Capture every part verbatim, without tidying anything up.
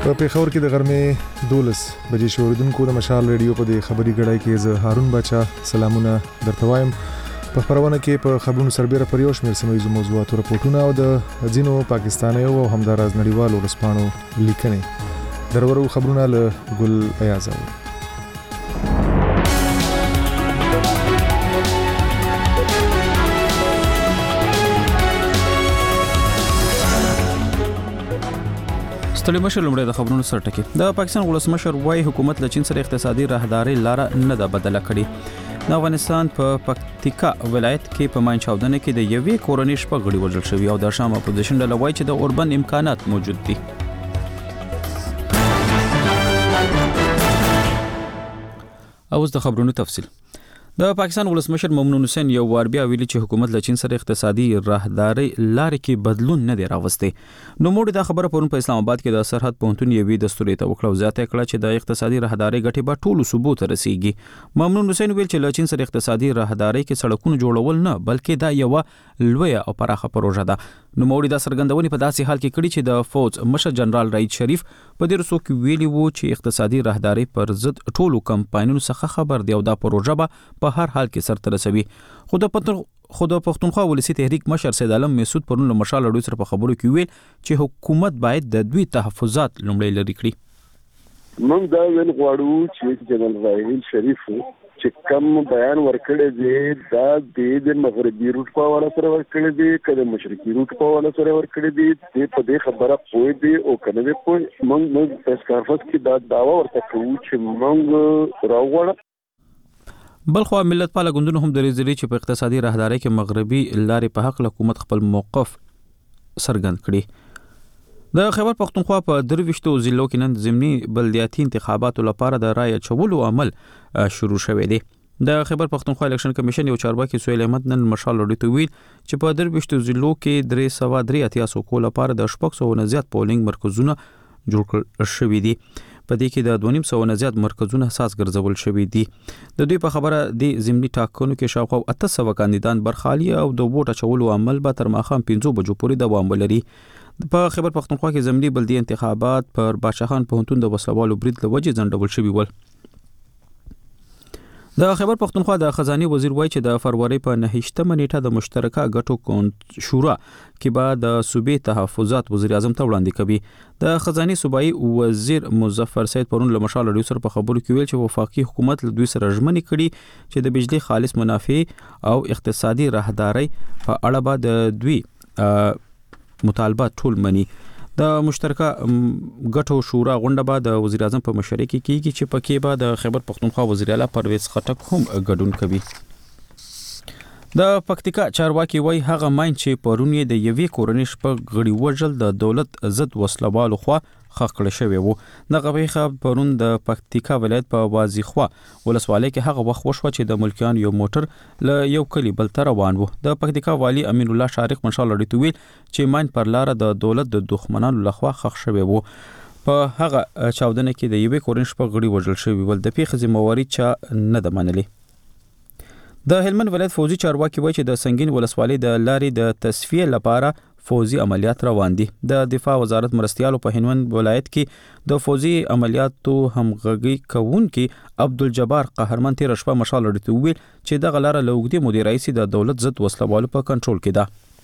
په پیښور کې د غرمې دولس بجې شوریدونکو د مشال ریډیو په د خبري غړای کې زه هارون بچا سلامونه درته وایم. په خبرونه کې په خبرونو سربېره پر یو شمېر سیمه موضوعاتو راپورټونه او د ځینو پاکستانیو او همداراز نړیوالو رسپانو لیکنې درورو خبرونه له ګل ایاز او ستړي مشر لمړی د خبرونو سرټکی. د پاکستان ولسمشر وايي حکومت له چین سره اقتصادي راهداري لاره نه ده بدله کړې. د افغانستان په پکتیکا ولایت کې په ماین چاودنه کې د یوې کورنۍ شپږ غړي وژل شوي او د شام اپوزیشن ډله وايي چې د اوربن امکانات موجود دي. اوس د خبرونو تفصیل. د پاکستان ولسمشر ممنون حسین یو وار بیا ویلي چې حکومت له چین سره اقتصادي راهداري لارې کې بدلون نه دی راوستی. نو موږ دا خبره پرون په اسلام آباد کې د سرحد پونتون یوې دستوري ته وکړو زیاته کړه چې د اقتصادي راهداري ګټې به ټولو صوبو ته رسیږي. ممنون حسین ویل چې له چین سره اقتصادي راهداري کې سړکونه جوړول نه بلکې دا یو لوی او پراخه پروژه ده. نو موږ دا څرګندونې په داسې حال کې کړي چې د فوج مشر جنرال رئیس شریف په دې رسو کې ویلي وو چې اقتصادي راهداري پر ضد ټولو کمپاینونو څخه خبر دی او دا پروژه به په هر حال کې سرته رسوي. خو د پتر خود پښتونخوا ولسی تحریک مشر سید عالم مسعود پرون له مشال اړوي سره په خبرو کې ویل چې حکومت باید د دوی تحفظات لومړی لري کړي. موږ دا ویل غواړو چې جنرال رئیس شریف چې کم بیان ورکړی دی دا د مغربي روټ په حواله سره ورکړی دی که د مشرقي روټ په حواله سره ورکړی دی د په دې خبره پوه دی او که نه دی پوه. موږ موږ پریس کانفرنس کې دا دعوه ورته کوو چې موږ راوغواړو. بلخو ملت پاله ګوندونو هم درې ځلې چې په اقتصادي راهداري کې مغربي لارې په حق حکومت خپل موقف څرګند کړي. د خیبر پختونخوا په درويشتو ضلعو کې نن ضمني بلدیاتي انتخاباتو لپاره د رای اچولو عمل شروع شوی دی. د خیبر پختونخوا الیکشن کمیشن یو چارواکي سهیل احمد نن مشال اړوي ته ویل چې په درويشتو ضلعو کې درې سوه درې اتیا سو لپاره د شپږ سوه نه زیات پولینګ مرکزونه جوړ کړل شوي دي. په دې کې د دوه نیم سوه نه زیات مرکزونه اساس ګرځول شوي دي. د دوی په خبره د ضمني ټاکنو کې شاوخوا اته سوه کاندیدان برخالي او د ووټ اچولو عمل به تر ماښام پنځه بجو پورې دوام ولري. په خیبر پختونخوا کې ضمني بلدي انتخابات پر بادشاهان پوهنتون د وسلوالو برید له وجې ځنډول شوي ول. د خیبر پختونخوا د خزانه وزیر وایي چې د فروری په نهشتمه نیټه د مشترکه ګټو شورا کې به د صوبې تحفظات وزیر اعظم ته وړاندې کوي. د خزانه صوبایي وزیر مظفر سید پرون له مشال اړوي سره په خبرو کې ویل چې وفاقي حکومت له دوی سره ژمنې کړي چې د بجلی خالص منافع او اقتصادي راهداري په اړه به د دوی مطالبات ټول مني. د مشترکه ګټو شورا غونډه به د وزیر اعظم په مشرۍ کې کیږي چې پکې به د خیبر پختونخوا وزیر اعلی پرویز خټک هم ګډون کوي. د پکتیکا چارواکي وایي هغه ماین چې پرون یې د یوې کورنۍ شپږ غړي وژل د دولت ضد وسلوالو خوا خښ کړی شوی وو. دغه پیښه پرون د پکتیکا ولایت په وازیخوا ولسوالۍ کې هغه وخت وشوه چې د ملکیان یو موټر له یو کلي بل ته روان وو. د پکتیکا والی امین الله شارق مشال اړوي ته ویل چې ماین پر لاره د دولت د دښمنانو لخوا خښ شوی وو. په هغه چاودنه کې د یوې کورنۍ شپږ غړي وژل شوي ول. د پیښې ذمہواري چا نه ده منلې. د هلمند ولایت فوجي چارواکي وایي چې د سنگین ولسوالۍ د لارې د تصفیه لپاره فوزي عملیات روان دي. د دفاع وزارت مرستيالو په هلمند ولایت کې د فوزي عملیاتو همغږي کوونکي عبدالجبار قهرمن تیر شپه مشال اړوي ته ویل چې دغه لاره له اوږدې مودې راهیسې د دولت ضد وسلوالو په کنټرول کې ده.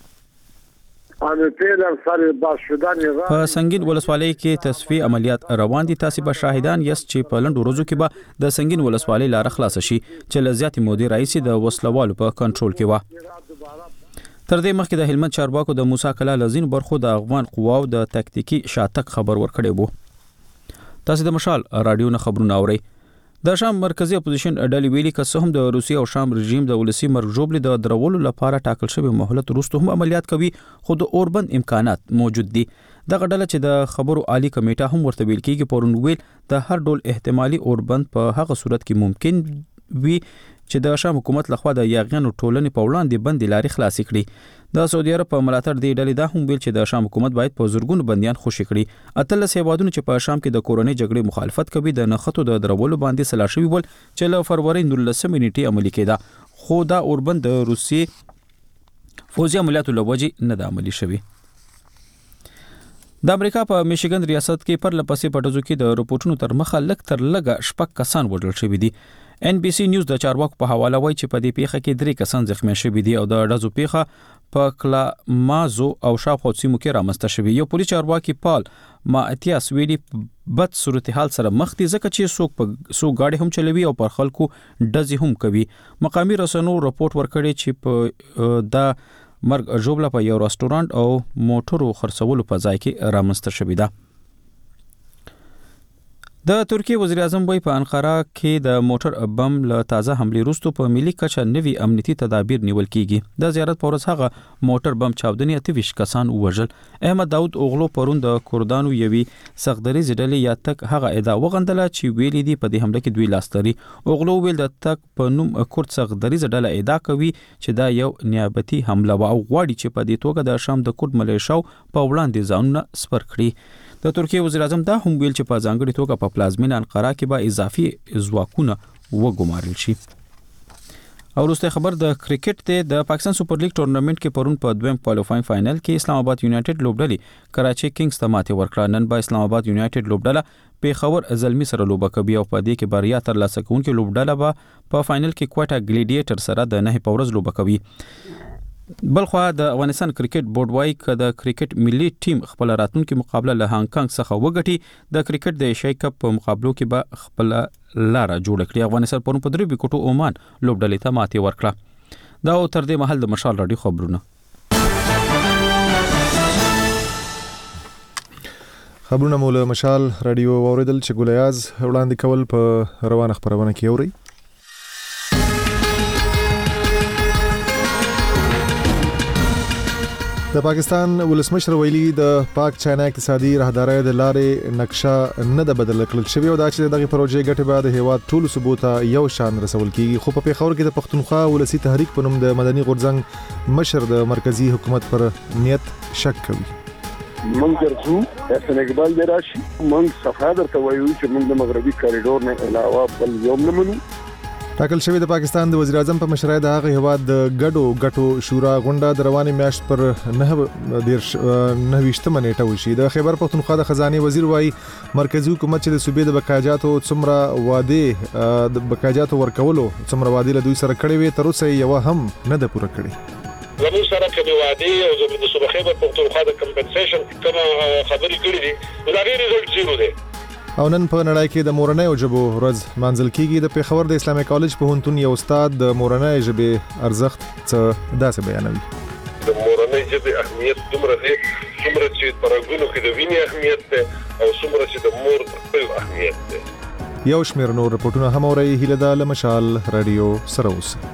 په سنگین ولسوالۍ کې تصفیه عملیات روان دي. تاسو به شاهدان یاست چې په لنډو ورځو کې به د سنگین ولسوالۍ لار خلاص شي چې له زیاتې مودې راهیسې د وسلوالو په کنټرول کې و. تر دې مخکې د هلمند چارواکو د موسی کلا لزین برخو د افغان قواو د تکتیکی شاتک خبر ورکړی وو. تاسو د مشال رادیو نه خبرونه اورئ. د شام مرکزی اپوزیشن ډلې ویلي که څه هم د روسیې او شام رژیم د ولسی مرګ ژوبلې د درولو لپاره ټاکل شوی مهلت وروسته هم عملیات کوي خو د اوربند امکانات موجود دي. دغه ډله چې د خبرو عالی کمیټه هم ورته ویل کیږي پرون ویل د هر ډول احتمالي اوربند په هغه صورت کې ممکن وي چې د شام حکومت لخوا د یاغیانو ټولنې په وړاندې بندي لارې خلاصې کړي. د سعودي عرب په ملاتړ دی ډلې دا هم ویل چې د شام حکومت باید په زورګونو بنديان خوشي کړي. اتلس هیوادونو چې په شام کې د کورونی جګړې مخالفت کوي د نخښتو د درولو باندې سلا شوی ول چې له فروری نولسمه نیټه عملي کېده خو دا اوربند د روسي فوجي عملیاتو لوجې نه د عملي شوی. د امریکا په میشیګن ریاست کې پر لپسې پټزو کې د رپورټونو تر مخه لک تر لګه شپږ کسان وژل شوي دي. ان بي سي نیوز د چارواکو په حواله وایي چې په دې پیښه کې درې کسان زخمی شوي دي او د ډزو پیښه په کلامازو او شاوخوا سیمو کې رامنځته شوې. یو پولیس چارواکي پال ماتیاس ویلي بد صورتحال سره مخ دي ځکه چې څوک په سو گاډي هم چلوي او پر خلکو ډزې هم کوي. مقامي رسنیو رپورټ ورکړی چې په د مرګ ژوبله په یو رستورانت او موټرو خرڅولو په ځای کې رامنځته شوې ده. د ترکیه وزیر اعظم وایي په انقره کې د موټر بم له تازه حملې وروسته په ملي کچه نوي امنیتي تدابیر نیول کیږي. د زیارت په ورځ هغه موټر بم چاودنې اته ویشت کسان وژل. احمد داود اوغلو پرون د کردانو یوي سختدریځ ډلې یا تک هغه ادعا وغندله چې ویلي دي په دې حمله کې دوی لاس لري. اوغلو ویل د تک په نوم کورد سختدریځ ډله ادعا کوي چې دا یو نیابتي حمله و او غواړي چې په دې توګه د شام د کورد ملیشاو په وړاندې ځانونه سپر کړي. د ترکیه وزیر اعظم دا هم ویل چې په ځانګړي توګه په پلازمینه انقره کې به اضافي ځواکونه وګمارل شي. او وروسته خبر د کرکټ د پاکستان سپر لیګ ټورنمنت کې پرون په دویم کوالیفاینګ فائنل کې اسلام آباد یونایټډ لوبډلې کراچي کینګز ته ماتې ورکړه. نن به اسلام آباد یونایټډ لوبډله پیښور زلمی سره لوبه کوي او په دې کې بریا ترلاسه کوونکې لوبډله به په فائنل کې کوټا ګلیډیټر سره د نه په ورځ لوبه کوي. بلخوا د افغانستان کرکټ بورډ وايي چې د کرکټ ملي ټیم خپل راتلونکي مقابله له هانګ کانګ څخه وګټي. د کرکټ د ایشیا کپ په مقابلو کې به خپل لار جوړ کړي. افغانستان پرون په درې وکټو عمان لوبډلې ته ماتې ورکړه. دا تر دې مهال د مشال راډیو خبرونه. خبرونه مول مشال راډیو اوریدل چې ګولیاز وړاندې کول په روانه خبرونه کې اوري. د پاکستان ولسمشر ویلي د پاک چاینا اقتصادي راهدارۍ د لارې نقشه نه د بدل کړل شوی او دا چې دغه پروژې ګټه به د هیواد ټولو صوبو ته یو شان رسول کیږي. خو په پیښور کې د پښتونخوا ولسی تحریک په نوم د مدني غورځنګ مشر د مرکزی حکومت پر نیت شک کوي. من درځو حسن اقبال دی راشي من صفه درته وایو چې من د مغربي کاریډور نه علاوه بل یوم نه منو. ټاکل شوی د پاکستان د وزیر اعظم په مشرۍ د هغه هیواد د ګډو ګټو شورا غونډه د رواني میاشت پر نه دیرش نهویشتمه نیټه وشي. د خیبر پښتونخوا د خزانه وزیر وايي مرکزی حکومت چې د صوبې د بقاجاتو څومره واده د بقاجاتو ورکولو څومره واده له دوی سره کړی وي تر اوسه یو هم نه ده پوره کړی. زموږ سره کومه واده او د صوبې خیبر پښتونخوا د کمپنسیشن کومه خبرې کړې دي دا غیر ریزلټ زیرو دی. او نن په نړۍ کې د مورنۍ ژبو ورځ مانځل کیږي. د پیښور د اسلامي کالج پوهنتون یو استاد د مورنۍ ژبې ارزښت څه داسې بیانوي. د مورنۍ ژبې اهمیت دومره دی څومره چې پرګونو کې د وینې اهمیت دی او څومره چې د مور د خپل اهمیت دی. یو شمېر نور رپورټونه هم اوري. هیله ده له مشال رادیو سره اوسئ.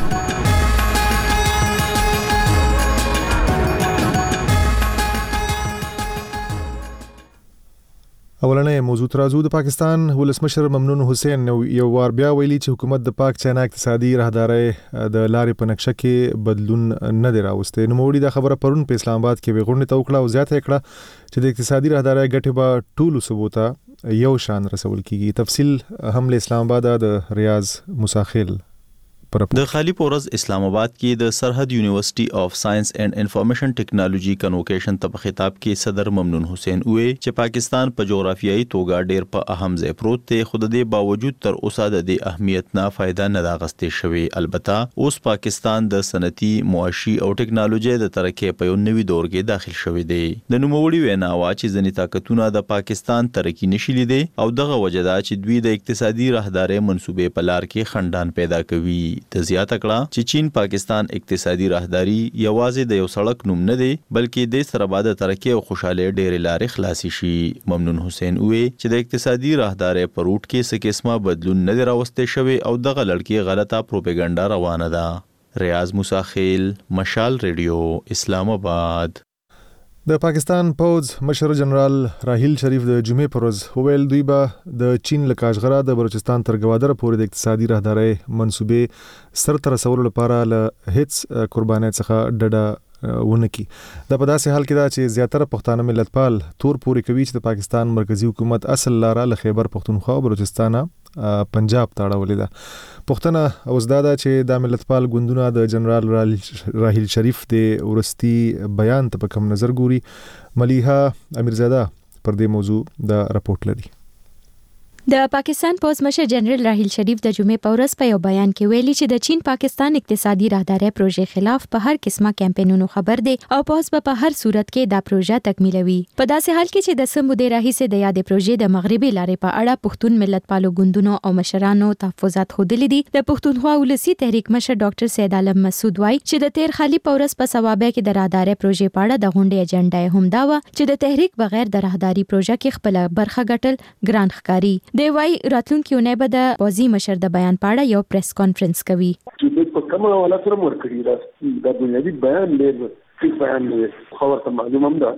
اولنې موضوع ترازو د پاکستان ولسمشر ممنون حسین یو وار بیا ویلي چې حکومت د پاک چاینا اقتصادي راهدارۍ د لارې په نقشه کې بدلون نه دی راوستی. نو موړي دا خبره پرون په اسلام آباد کې وغونډه توکړه او زیاته کړه چې د اقتصادي راهدارۍ ګټه به ټولو صوبو ته یو شان رسول کیږي. تفصیل هم له اسلام آباد د ریاض مساخیل د خالی پورز اسلام آباد کې د سرحد یونیورسيټي اف ساينس اینڈ انفارمیشن ټیکنالوژي کنوکیشن ته په خطاب کې صدر ممنون حسین وې چې پاکستان په جغرافیایي توګه ډېر په اهم ځای پروت دی خو د دې باوجود تر اوسه د دې اهمیت نه فائدہ نه راغستې شوی. البته اوس پاکستان د صنعتي معاشي او ټیکنالوژي د ترقۍ په یو نوي دور کې داخل شوی دی. د نوموړي وینا وا چې ځنې طاقتونه د پاکستان ترقی نشي لیدي او دغه وجدا چې دوی د اقتصادي راهدارۍ منسوبې په لار کې خندان پیدا کوي. د زیاته کړه چې چین پاکستان اقتصادي راهداري یوازې د یو سړک نوم نه دی بلکې د سره بعد ترقی او خوشاله ډېر لارې خلاصي شي. ممنون حسین وې چې د اقتصادي راهداري په روټ کې څه قسمه بدلون نه دی راوستي شوی او دغه لړکی غلطه پروپاګاندا روانه ده. ریاض مساخیل مشال ریډیو اسلام آباد. د پاکستان پوز مشر جنرال راحیل شریف د جمعې پر ورځ وویل دوی به د چین له کاشغره د بلوچستان تر ګوادر پورې د اقتصادي راهدارۍ منسوبې سر ته رسولو لپاره له هیڅ قربانۍ څخه ډډه ونه کړي. دا په داسې حال کې ده چې زیاتره پښتانه ملتپال تور پورې کوي چې د پاکستان مرکزی حکومت اصل لاره له خیبر پښتونخوا او بلوچستان پنجاب ته اړولې ده. پښتنه اوس دا ده چې د ملتپال ګوندونه د جنرال راحیل شریف د ورستی بیان ته په کوم نظر ګوري. ملیحه امیرزاده پر دې موضوع د راپورټ لري. د پاکستان پوز مشر جنرال راحیل شریف د جمعې په ورځ په یو بیان کې ویلي چې د چین پاکستان اقتصادي راهداري پروژې خلاف په هر قسمه کمپاینونو خبر دی او پوز په هر صورت کې دا پروژه تکمیلوي. په داسې حال کې چې د سمو د راهیسه د یادې پروژې د مغربي لارې په اړه پښتون ملتپالو ګوندونو او مشرانو تحفظات خوده دي. د پښتونخوا ولسی تحریک مشر ډاکټر سید عالم مسعود وایي چې د تیر خالي په ورځ په ثوابه کې د راهداري پروژې په اړه د غونډې اجنډا هم دا و چې د تحریک بغیر د راهداري پروژه کې خپل برخه ګټل ګران ښکاری. دی وایي راتلونکي اونۍ به د پوزي مشر د بیان په اړه یو پریس کانفرنس کوي. چې په کومه حواله سره ورکړي دا د بنیادی بیان دی چې بیان دی خو ورته معلومه ده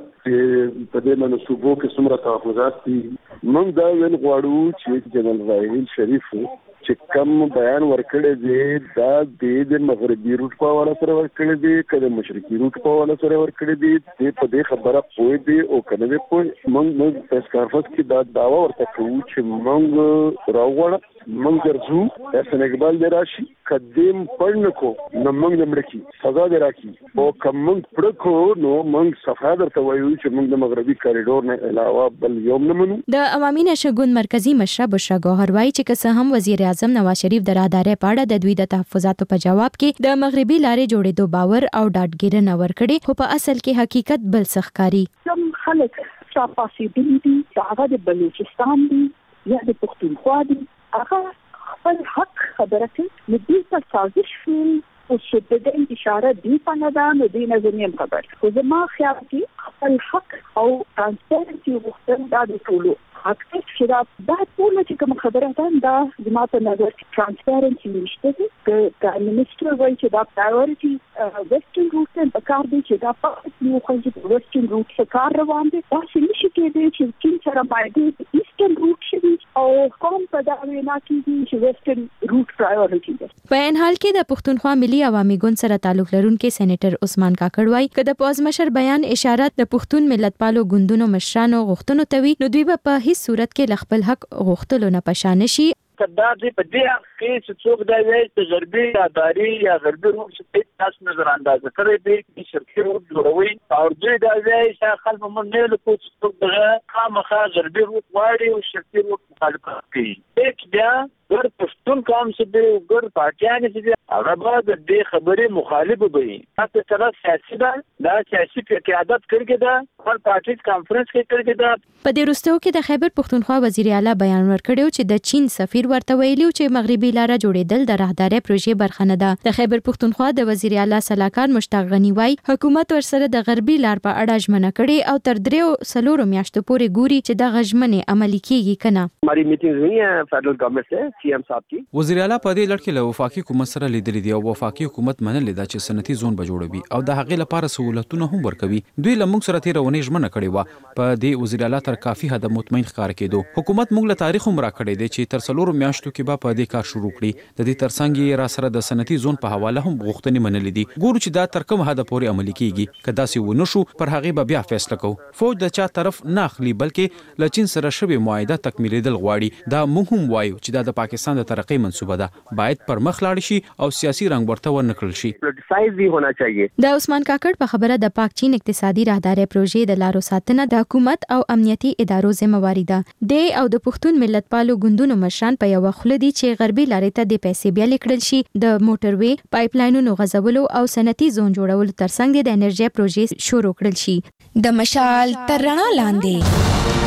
چې په دې منسوبو کې څومره تحفظات دي. موږ دا ویل غواړو چې جنرال راحیل شریف چې کوم بیان ورکړی دی دا د مغربي روټ په حواله سره ورکړی دی که د مشرقي روټ په حواله سره ورکړی دی دی په دې خبره پوه دی او که نه دی پوه. موږ موږ پریس کانفرنس کې دا دعوه ورته کوو چې موږ راوغواړه موږ درځو احسان اقبال دی راشي که دې پړ نه کو نو موږ د مړه کي سزا دی راکړي او که موږ پړه کو نو موږ صفا درته وایو چې موږ د مغربي کاریډور نه علاوه بل یو نه منو. د عوامي نشګون مرکزی مشره بشرا ګوهر وایي چې که څه هم وزیر اعظم نواز شریف د راهداري په اړه د دوی د تحفظاتو په جواب کې د مغربي لارې جوړېدو باور او ډاډګیرنه ورکړي خو په اصل کې حقیقت بل څه ښکاري. کوم خلک چې پاسې دي هغه د بلوچستان دي یا د پښتونخوا دي هغه خپل حق خبره کوي نو دې ته سازش کوي او چې د اشاره دی په نه ده نو دې نه زمیم خبر خو زما خیال کې خپل حق او ترانسپیرنسي غوښتل دا د ټولو حق دی چې دا دا ټول چې کوم خبره ده دا زما په نظر ترانسپیرنسي نشته دی که منیسټر وایي چې دا پرایورټي ویسټرن روټ په کار دی چې دا په یو خو چې ویسټرن روټ څخه کار روان دی دا چې نشي کېدای چې چین سره باندې ایسټرن روټ شي او کوم په دا وینا کې چې ویسټرن روټ پرایورټي دی. په ان حال کې د پښتونخوا ملي عوامي ګوند سره تعلق لرونکي سېنیټر عثمان کاکړ وایي چې د پوز مشر بیان اشاره د پښتون ملتپالو ګوندونو مشرانو غوښتنو ته وي نو دوی به په هیڅ صورت کې خپل حق غوښتلو نه پشان شي. کدا دې په دې حق کې چې څوک دا وایي چې غربي اداري یا غربي روټ چې تاسو نظر انداز کړی دی چې شرکي روټ جوړوي او دوی دا وایي چې خلک مونږ نه له کوڅ څوک دغه خامخا غربي روټ واړي او شرکي روټ مخالفت کوي. یک بیا ګر پښتون قوم چې دی ګر پارټیان چې دی هغه به د دې خبرې مخالف وي. تاسو سره سیاسي ده دا سیاسي قیادت کړی دا خپل پارټي کانفرنس کې کړی دا. په دې وروستیو کې د خیبر پښتونخوا وزیر اعلی بیان ورکړی چې د چین سفیر ورته ویلي چې مغربي لاره جوړېدل د راهداري پروژې برخه نه ده. د خیبر پښتونخوا د وزیر اعلی صلاحکار مشتاق غنی وایي حکومت ورسره د غربي لار په اړه ژمنه کړې او تر دریو سلورو میاشتو پورې ګوري چې د غژمنې عملي کیږي کنه. हमारी मीटिंग हुई है फेडरल गवर्नमेंट से सीएम साहब की. وزیر اعلی په دې لړ کې له وفاقي حکومت سره لیدلې دي او وفاقي حکومت منلې ده چې صنعتي زون به جوړوي او د هغې لپاره سہولتونه هم ورکوي. دوی له موږ سره تیرونې ژمنه کړې وه. په دې وزیر اعلی تر کافي حد مطمئن ښکار کېدو. حکومت موږ له تاریخ هم راکړی دی چې تر څلورو میاشتو کې به په دې کار شروع کړي. د دې ترڅنګ یې را سره د صنعتي زون په حواله هم غوښتنې منلې دي. ګورو چې دا تر کوم حد پورې عملي کیږي. که داسې ونه شو پر هغې به بیا فیصله کوو. فوج د چا طرف نه اخلي بلکې له چین سره شوې معاهده تکمیلېدل غواړي. دا موږ هم وایو چې دا د پاکستان د ترقۍ منصوبه ده باید پر مخ لاړ شي او سیاسي رنګ ورته ورنکړل شي. پولیټیسایز بھی ہونا چاہیے. د عثمان کاکړ په خبره د پاک چین اقتصادي راهداري پروژې د لارو ساتنه د حکومت او امنیتي ادارو ذمہواری ده. د او د پښتون ملتپالو ګوندونو مشران په یو خله دي چې غربي لارې ته د پیسې بیا لیکل شي د موټروي پایپ لاینونو غځولو او صنعتي زون جوړولو ترڅنګ د انرژي پروژې شروع کړل شي. د مشال تر رڼا لاندې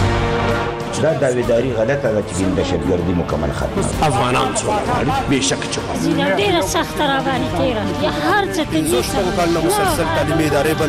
دا داویداری غلطه ده چې دهشتګردي مکمل ختمه افغانان څوک به شک چوکا ډیره سخت را باندې تیرا یا هر څه ته زوشتو کال مسلسل تعلیمي ادارې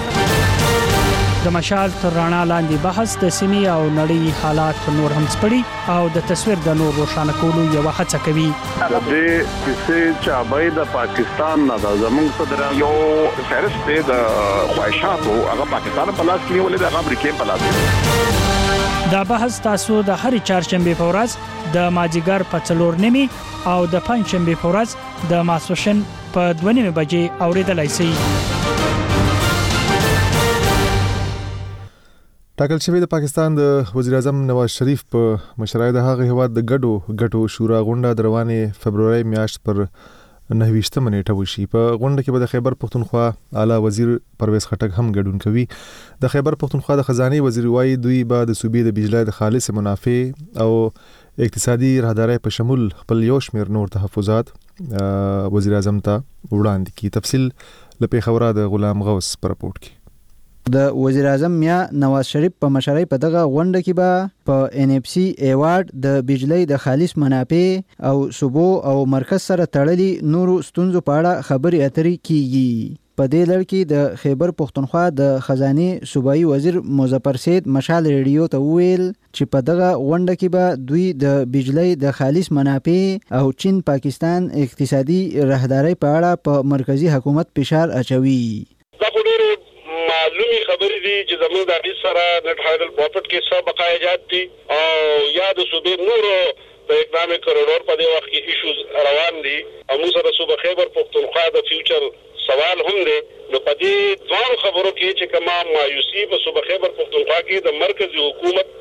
بندي. د مشال تر رڼا لاندې بحث د سیمې او نړۍ حالات نور هم سپړي او د تصویر د نور روښانه کولو یو هڅه کوي. د دې کیسې چې د پاکستان نه د زموږ صدر یو فهرست د خواهشاتو هغه پاکستان په لاس کې نیولې د امریکا په لاس کې. دا بحث تاسو د هرې چهارشنبه په ورځ د مازیګر په څلور نیمې او د پنځشنبه په ورځ د ماسپښین په دوه نیمې بجې اوریدلای شئ. ټاکل شوی د پاکستان د وزیر اعظم نواز شریف په مشرۍ د هغه هیواد د ګډو ګټو شورا غونډه د روانې فبرवरी میاشت پر نهویشتمه نیټه وشي. په غونډه کې به د خیبر پختونخوا اعلی وزیر پرویز خټک هم ګډون کوي. د خیبر پختونخوا د خزانه وزیر وایي دوی به د صوبې د بجلی د خالص منافع او اقتصادي راهداري په شمول خپل یو شمېر نور تحفظات وزیر اعظم ته وړاندې کړي. تفصیل لپاره خبره د غلام غوث پر رپورت کې. د وزیر اعظم میا نواز شریف په مشرۍ په دغه غونډه کې به په ان اف سی ایوارډ د بجلی د خالص منافع او صوبو او مرکز سره تړلي نورو ستونزو په اړه خبرې اترې کیږي. په دې لړ کې د خیبر پختونخوا د خزانه صوبایي وزیر مظفر سید مشال ریډیو ته ویل چې په دغه غونډه کې به دوی د بجلی د خالص منافع او چین پاکستان اقتصادي راهداري په اړه په مرکزی حکومت فشار اچوي. معلومی خبرې دي چې زموږ د حدیث سره نت هایدل پروفټ کې څه بقایجات دي او یا د صوبې نورو په اقدام کوریډور په دې وخت کې ایشوز روان دي او موږ سره صوبه خیبر پختونخوا د فیوچر سوال هم دی. نو په دې ځوان خبرو کې چې کما مایوسی په صوبه خیبر پختونخوا کې د مرکزی حکومت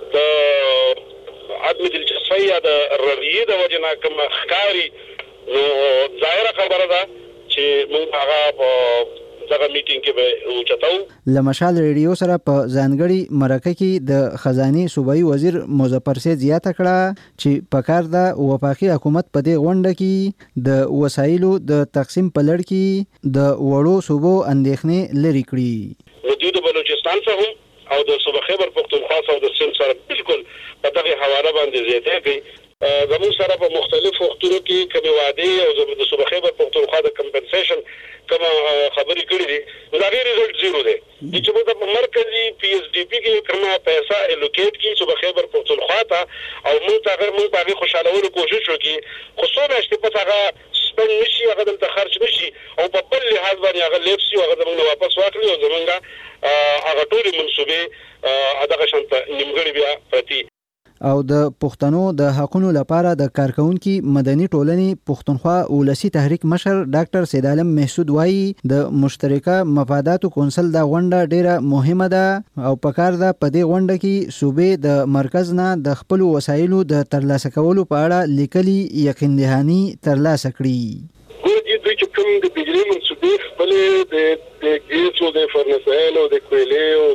د عدم دلچسپي یا د رویې د وجه نه کوم ښکاری نو ظاهره خبره ده چې موږ هغه په دغه میټینګ کې به اوچتاو. لمشال ریډیو سره په ځانګړي مرکه کې د خزانه صوبایي وزیر مظفر سید زیاته کړه چې په کار د وفاقي حکومت په دې غونډه کې د وسایلو د تقسیم په لړ کې د وړو صوبو اندېښنې لري کړي. د د بلوچستان څخه او د صوبه خیبر پختونخوا او د سند سره بالکل په دغه حواله باندې زیاته کوي. زموږ سره په مختلفو وختونو کې کومې وعدې او د صوبه خیبر پختونخوا د کمپنسیشن کومه خبرې کړې دي دا غیر ریزلټ زیرو دی. چې موږ په مرکزی پی ایس ډی پی کې کومه پیسې الوکیټ کی صوبه خیبر پختونخوا ته او موږ ته موږ په خوشالولو کوشش وکړو خو څو میاشتې په هغه سپن نشي هغه دلته خرج نشي او په بل لحاظ باندې هغه لیپسي هغه زموږ واپس واخلي او زموږ هغه ټولې منصوبې هغه شانته نیمګړې بیا پرتی. او د پښتنو د حقونو لپاره د کارکونکو مدني ټولنې پښتونخوا ولسی تحریک مشر ډاکټر سید عالم محسود وایي د مشترکه مفاداتو کونسل د غونډه ډیره مهمه ده او په کار ده په دې غونډه کې صوبې د مرکز نه د خپل وسایلو د ترلاسه کولو په اړه لیکلي یقین دهاني ترلاسه کړي. ګورې دوی چې کوم د بجلی منصوبې خپل د د ګیس او د فرنسایل او د کویلې او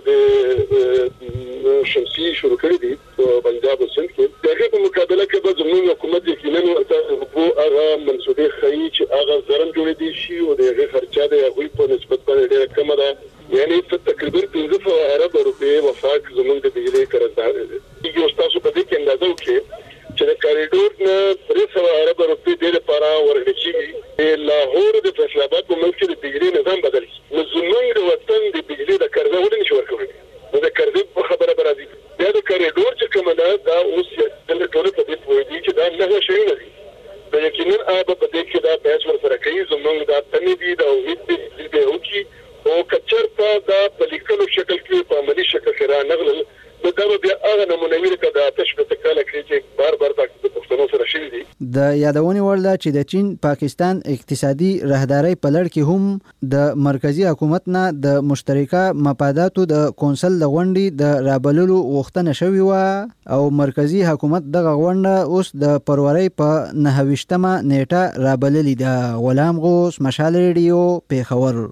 د شمسي شروع کړی دي په پنجاب او سند کې. دغه په مقابله کې به زموږ حکومت یقینا ورته په هغه منصوبې خایي چې هغه زرم جوړې دي شي او دغه خرچه د هغوی په نسبت باندې ډېره کمه ده. یعنی تقریبا پنځه سوه ارب روپۍ وفاق زموږ د بجلی قرارداد دی. یو تاسو په دې کې اندازه وکړئ چې د کاریډور نه درې سوه ارب روپۍ د لپاره ورکړل شي. لاهور د فیصل آباد په منځ کې د بجلی نظام بدل شي. نو زموږ د وطن د بجلی د قرضه ولې نشي ورکولی؟ نو د قرضې په خبره به راځي. بیا د کاریډور چې کومه ده دا اوس د ټولو په دې پوهېدي چې دا نهه شیونه دي. دا یقینا هغه په دې کې دا بحث ورسره کوي. زموږ دا تمې دي دا امید دی چې به وکړي او که چېرته دا په لیکلو شکل کې په عملي شکل کې رانغلل نو دا به بیا هغه نمونه وي لکه د آتش په تکاله کړي چې بار بار د پښتنو سره شوي دي. د یادونې وړ ده چې د چین پاکستان اقتصادي راهداري په لړ کې هم د مرکزی حکومت نه د مشترکه مفاداتو د کونسل د غونډې د رابللو غوښتنه شوې وه او مرکزی حکومت دغه غونډه اوس د فبرवरी په نهویشتمه نیټه رابللې ده. غلام غوث، مشال ریډیو، پیښور.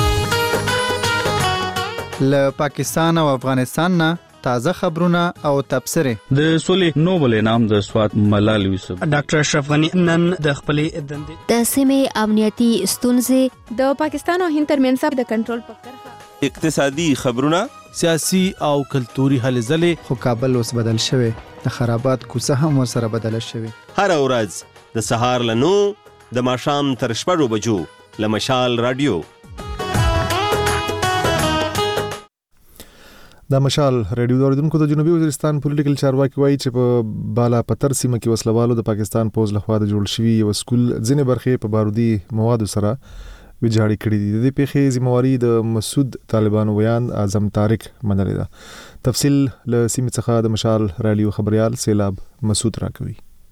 له پاکستان او افغانستان نه تازه خبرونه او تبصره. د سولې نوبل انعام د سوات ملال یوسف ډاکټر اشرف غنی نن د خپلې دندې د سیمې امنیتي ستونزې د پاکستان او هند ترمنځ د کنټرول په کرښه اقتصادي خبرونه سیاسي او کلتوري هلې ځلې. خو کابل اوس بدل شوی د خرابات کوڅه هم ورسره بدل شوی. هر ورځ د سهار له نو د ماښام تر شپږو بجو له مشال رادیو. د مشال ریډیو اوریدونکو د جنوبي وزیرستان پولیټیکل چارواکي وایي چې په بالا پتر سیمه کې وسلوالو د پاکستان پوز لخوا د جوړ شوي یو سکول ځینې برخې په بارودي موادو سره ویجاړې کړې دي. د دې پیښې ذمہواري د مسعود طالبانو ویان اعظم طارق منلې ده. تفصیل له سیمې څخه د مشال رادیو خبريال سیلاب مسعود راکوي.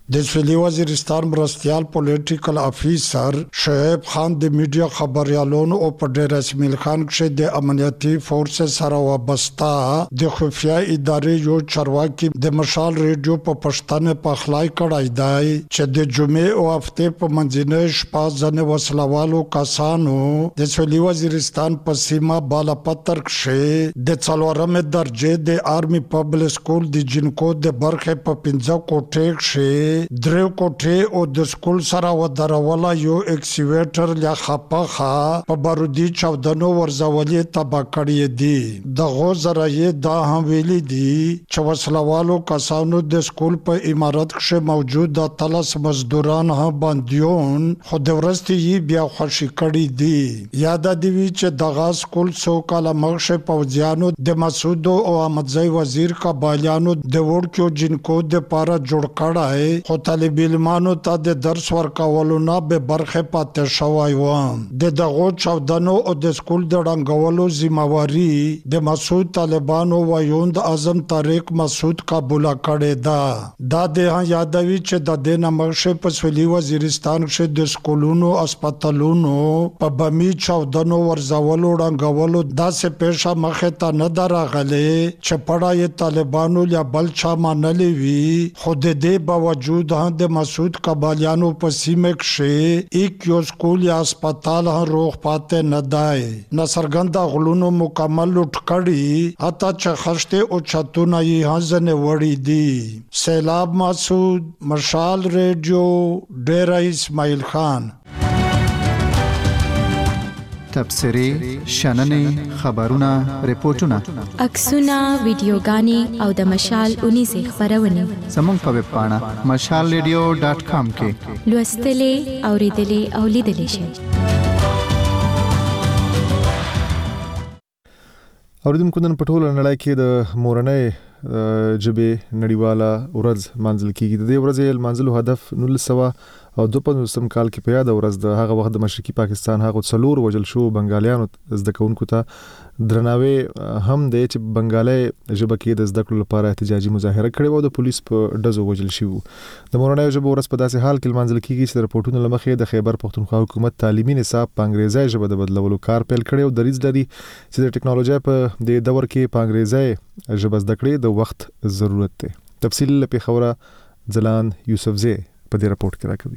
د سویلي وزیرستان مرستیال پولیټیکل افیسر شعیب خان د میډیا خبريالونو او په ډیر اسمیل خان کې د امنیتي فورس سره وابسته د خفیا ادارې یو چارواکي د مشال ریډیو په پښتنه په خلای کړای دی چې د جمعې او هفته په منځنۍ شپه ځنه وسلوالو کسانو د سویلي وزیرستان په سیمه بالا پتر کې د څلورمه درجه د آرمي پبلک سکول د جنکو د برخه په پنځه کوټې کې درو کوټې او د سکول سره ودروله یو ایکسیویټر یا خپخه په بارودي چاودنو ورزولې تبا کړې دي د غوزرې دا هم ویلي دي چې وسلوالو کسانو د سکول په امارت کې موجود د تلس مزدوران هم باندیون خو د ورستي بیا خوشی کړي دي یاد دی چې دغه سکول څو کاله مخکې پوځیانو د مسعود او احمدزی وزیر قبایلیانو د ورکو جنکو د پاره جوړ کړای خو طالب علمانو ته د درس ورکولو نه به برخه پاتې شوی و د دغه چاودنو او د سکول د ډنګولو ذمہواری د مسعود طالبانو وایوند اعظم طارق مسعود قبول کړی دا دا د یادوي چې د دې نمخ په سویلي وزیرستان کې د سکولونو هسپتالونو په بمی چاودنو ورزولو ډنګولو داسې پیښه مخه ته نه درغلې چې پړای طالبانو یا بل چا منلې وی خو د دې باوجود هم د مسعود قبایلیانو په سیمه کې یک یو سکول یا هسپتال هم روغ پاتې نه دی نصرګنده غلونو مکمل لټ کړي حتی چې خشته او چتونه یې هنځنه وړي دي سیلاب مسعود مشال ریډیو ډیر اسماعیل خان تبصری شننې خبرونه ریپورتونه عکسونه ویډیوګانې او د مشال اونیزه خبرونه زموږ په ویب پاڼه مشال ریډیو ډاټ کام کې لوستلې اوریدلې او لیدلې شئ. اوریدونکو نن په ټوله نړۍ کې د مورنۍ جبې نړیواله ورځ مانځل کیږي. د دې ورځې مانځلو هدف نولس سوه او دوه پنځوسم کال کې په یاد ورځ د هغه وخت د مشرقي پاکستان هغه څلور وجل شو بنگالیانو زده کوونکو ته درناوی هم دی چې بنگالي ژبه کې د زده کړو لپاره احتجاجي مظاهره کړې و د پولیس په ډزو وجل شو. د مورنۍ ژبې ورځ په داسې حال کې مانځل کیږي چې د رپورټونو لمخې د خیبر پختونخوا حکومت تعلیمي نصاب په انګریزي ژبه د بدلولو کار پیل کړی او دریځ لري چې د ټکنالوژي په د دور کې په انګریزي ژبه زده کړې د وخت ضرورت دی. تفصیل په خوره ځلان یوسفزی په دې رپورت کې راکوي.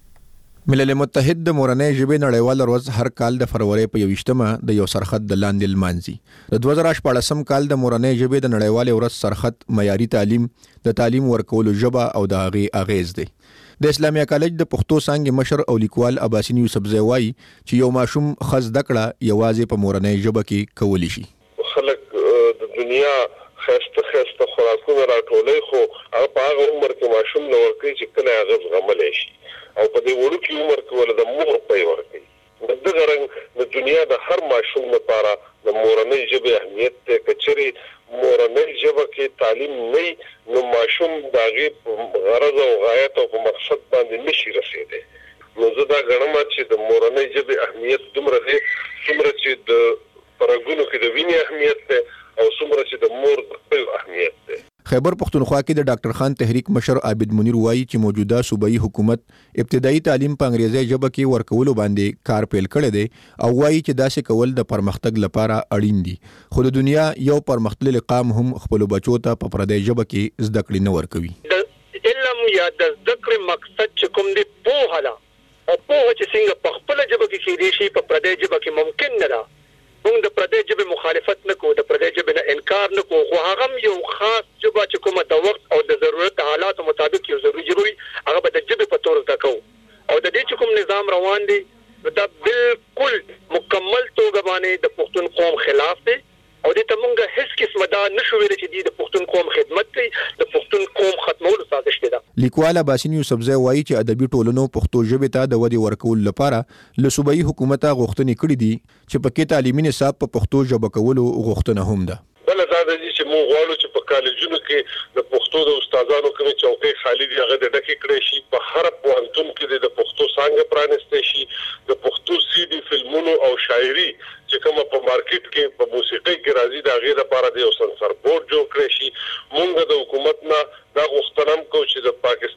ملل متحد د مورنۍ ژبې نړیواله ورځ هر کال د فروری په یویشتمه د یو سرخط د لاندې لمانځي. د دوه زره شپاړسم کال د مورنۍ ژبې د نړیوالې ورځ سرخط معیاري تعلیم د تعلیم ورکولو ژبه او د هغې اغیز دی. د اسلامیا کالج د پښتو څانګې مشر او لیکوال عباسین یوسفزی وایي چې یو ماشوم ښه زده کړه یوازې په مورنۍ ژبه کې کولی شي. خلک د دنیا خسته خسته خوراکونه راټولوي خو هغه په هغه عمر کې ماشوم نه ورکوي چې کله هغه زغملی شي او په دې وړوکي عمر کې ول د مور پي ورکوي. د دغه رنګ د دنیا د هر ماشوم لپاره د مورنۍ ژبې اهمیت ته کچري مورنۍ ژبه کې تعلیم نه نو ماشوم د هغې غرض او غایت او مقصد باندې نشي رسیدي. نو زه دا ګڼم چې د مورنۍ ژبې اهمیت دومره دی څومره چې د پرګونو کې د وینې اهمیت دی او څومره چې د مور د خپل اهمیت دی. خیبر پختونخوا کې د ډاکټر خان تحریک مشر عابد منیر وایي چې موجوده صوبایي حکومت ابتدایي تعلیم په انګریزي ژبه کې ورکولو باندې کار پیل کړی دی او وایي چې داسې کول د پرمختګ لپاره اړین دي خو د دنیا یو پرمختللی قام هم خپل بچو ته په پردۍ ژبه کې زده کړې نه ورکوي. د علم یا د زده کړې مقصد چې کوم دی پوهه ده او پوهه چې څنګه په خپل ژبه کې کېدای شي په پردۍ ژبه کې ممکن نه ده. موږ د پردۍ ژبې مخالفت نه کوو د پردۍ ژبې نه انکار نه کوو خو هغه هم یو خاص ژبه چې کومه د وخت او د ضرورت د حالاتو مطابق یو ضروري وي هغه به د ژبې په تور زده کوو او د دې چې کوم نظام روان دی دا بالکل مکمل توګه باندې د پښتون قوم خلاف دی او دې ته موږ هیڅ قسمه دا نشو ویل چې د پښتون قوم خدمت کوي د پښتون قوم ختمولو سازش دی. لیکوال عباسین یوسفزی وایي چې ادبي ټولنو پښتو ژبې ته د ودې ورکولو لپاره له صوبایي حکومت غوښتنې کړې دي چې پکې تعلیمي نصاب په پښتو ژبه کولو غوښتنه هم ده. بل دا د چې موږ غواړو چې په کالجونو کې د پښتو د استادانو کومې چوکۍ خالی دي هغه د ډکې کړې شي په هر پوهنتون کې د پښتو څانګه پرانیستې شي د پښتو سی ډي فلمونو او شاعري چې کومه په مارکیټ کې په موسیقۍ کې راځي د هغې لپاره د یو سنسر بورډ جوړ کړی شي. موږ د حکومت نه دا غوښتنه هم کوو چې د پاکستان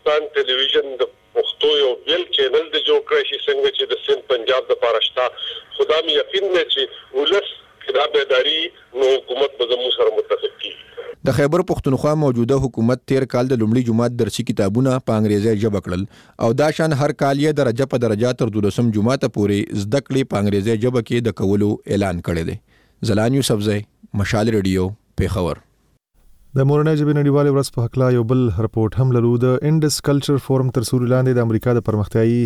پاکستان ټلویزیون د پښتو یو بل چینل د جوړ کړی شي څنګه چې د سند پنجاب د پارشتا خدا مې یقین دی چې ولس دا بیداری نو حکومت به زموږ سره متفق کیږي. د خیبر پښتونخوا موجوده حکومت تیر کال د لومړي جماعت درسي کتابونه په انګریزي ژبه کړل او دا شان هر کال یې درجه په درجه تر دولسم جماعت پورې زده کړې په انګریزي ژبه کې د کولو اعلان کړی دی. زلان یوسفزئی، مشال ریډیو، پیښور. د مورنۍ ژبې نړیوالې ورځ په حقله یو بل رپورټ هم لرو. د انډس کلچر فورم تر سوري لاندې د امریکا د پرمختیايي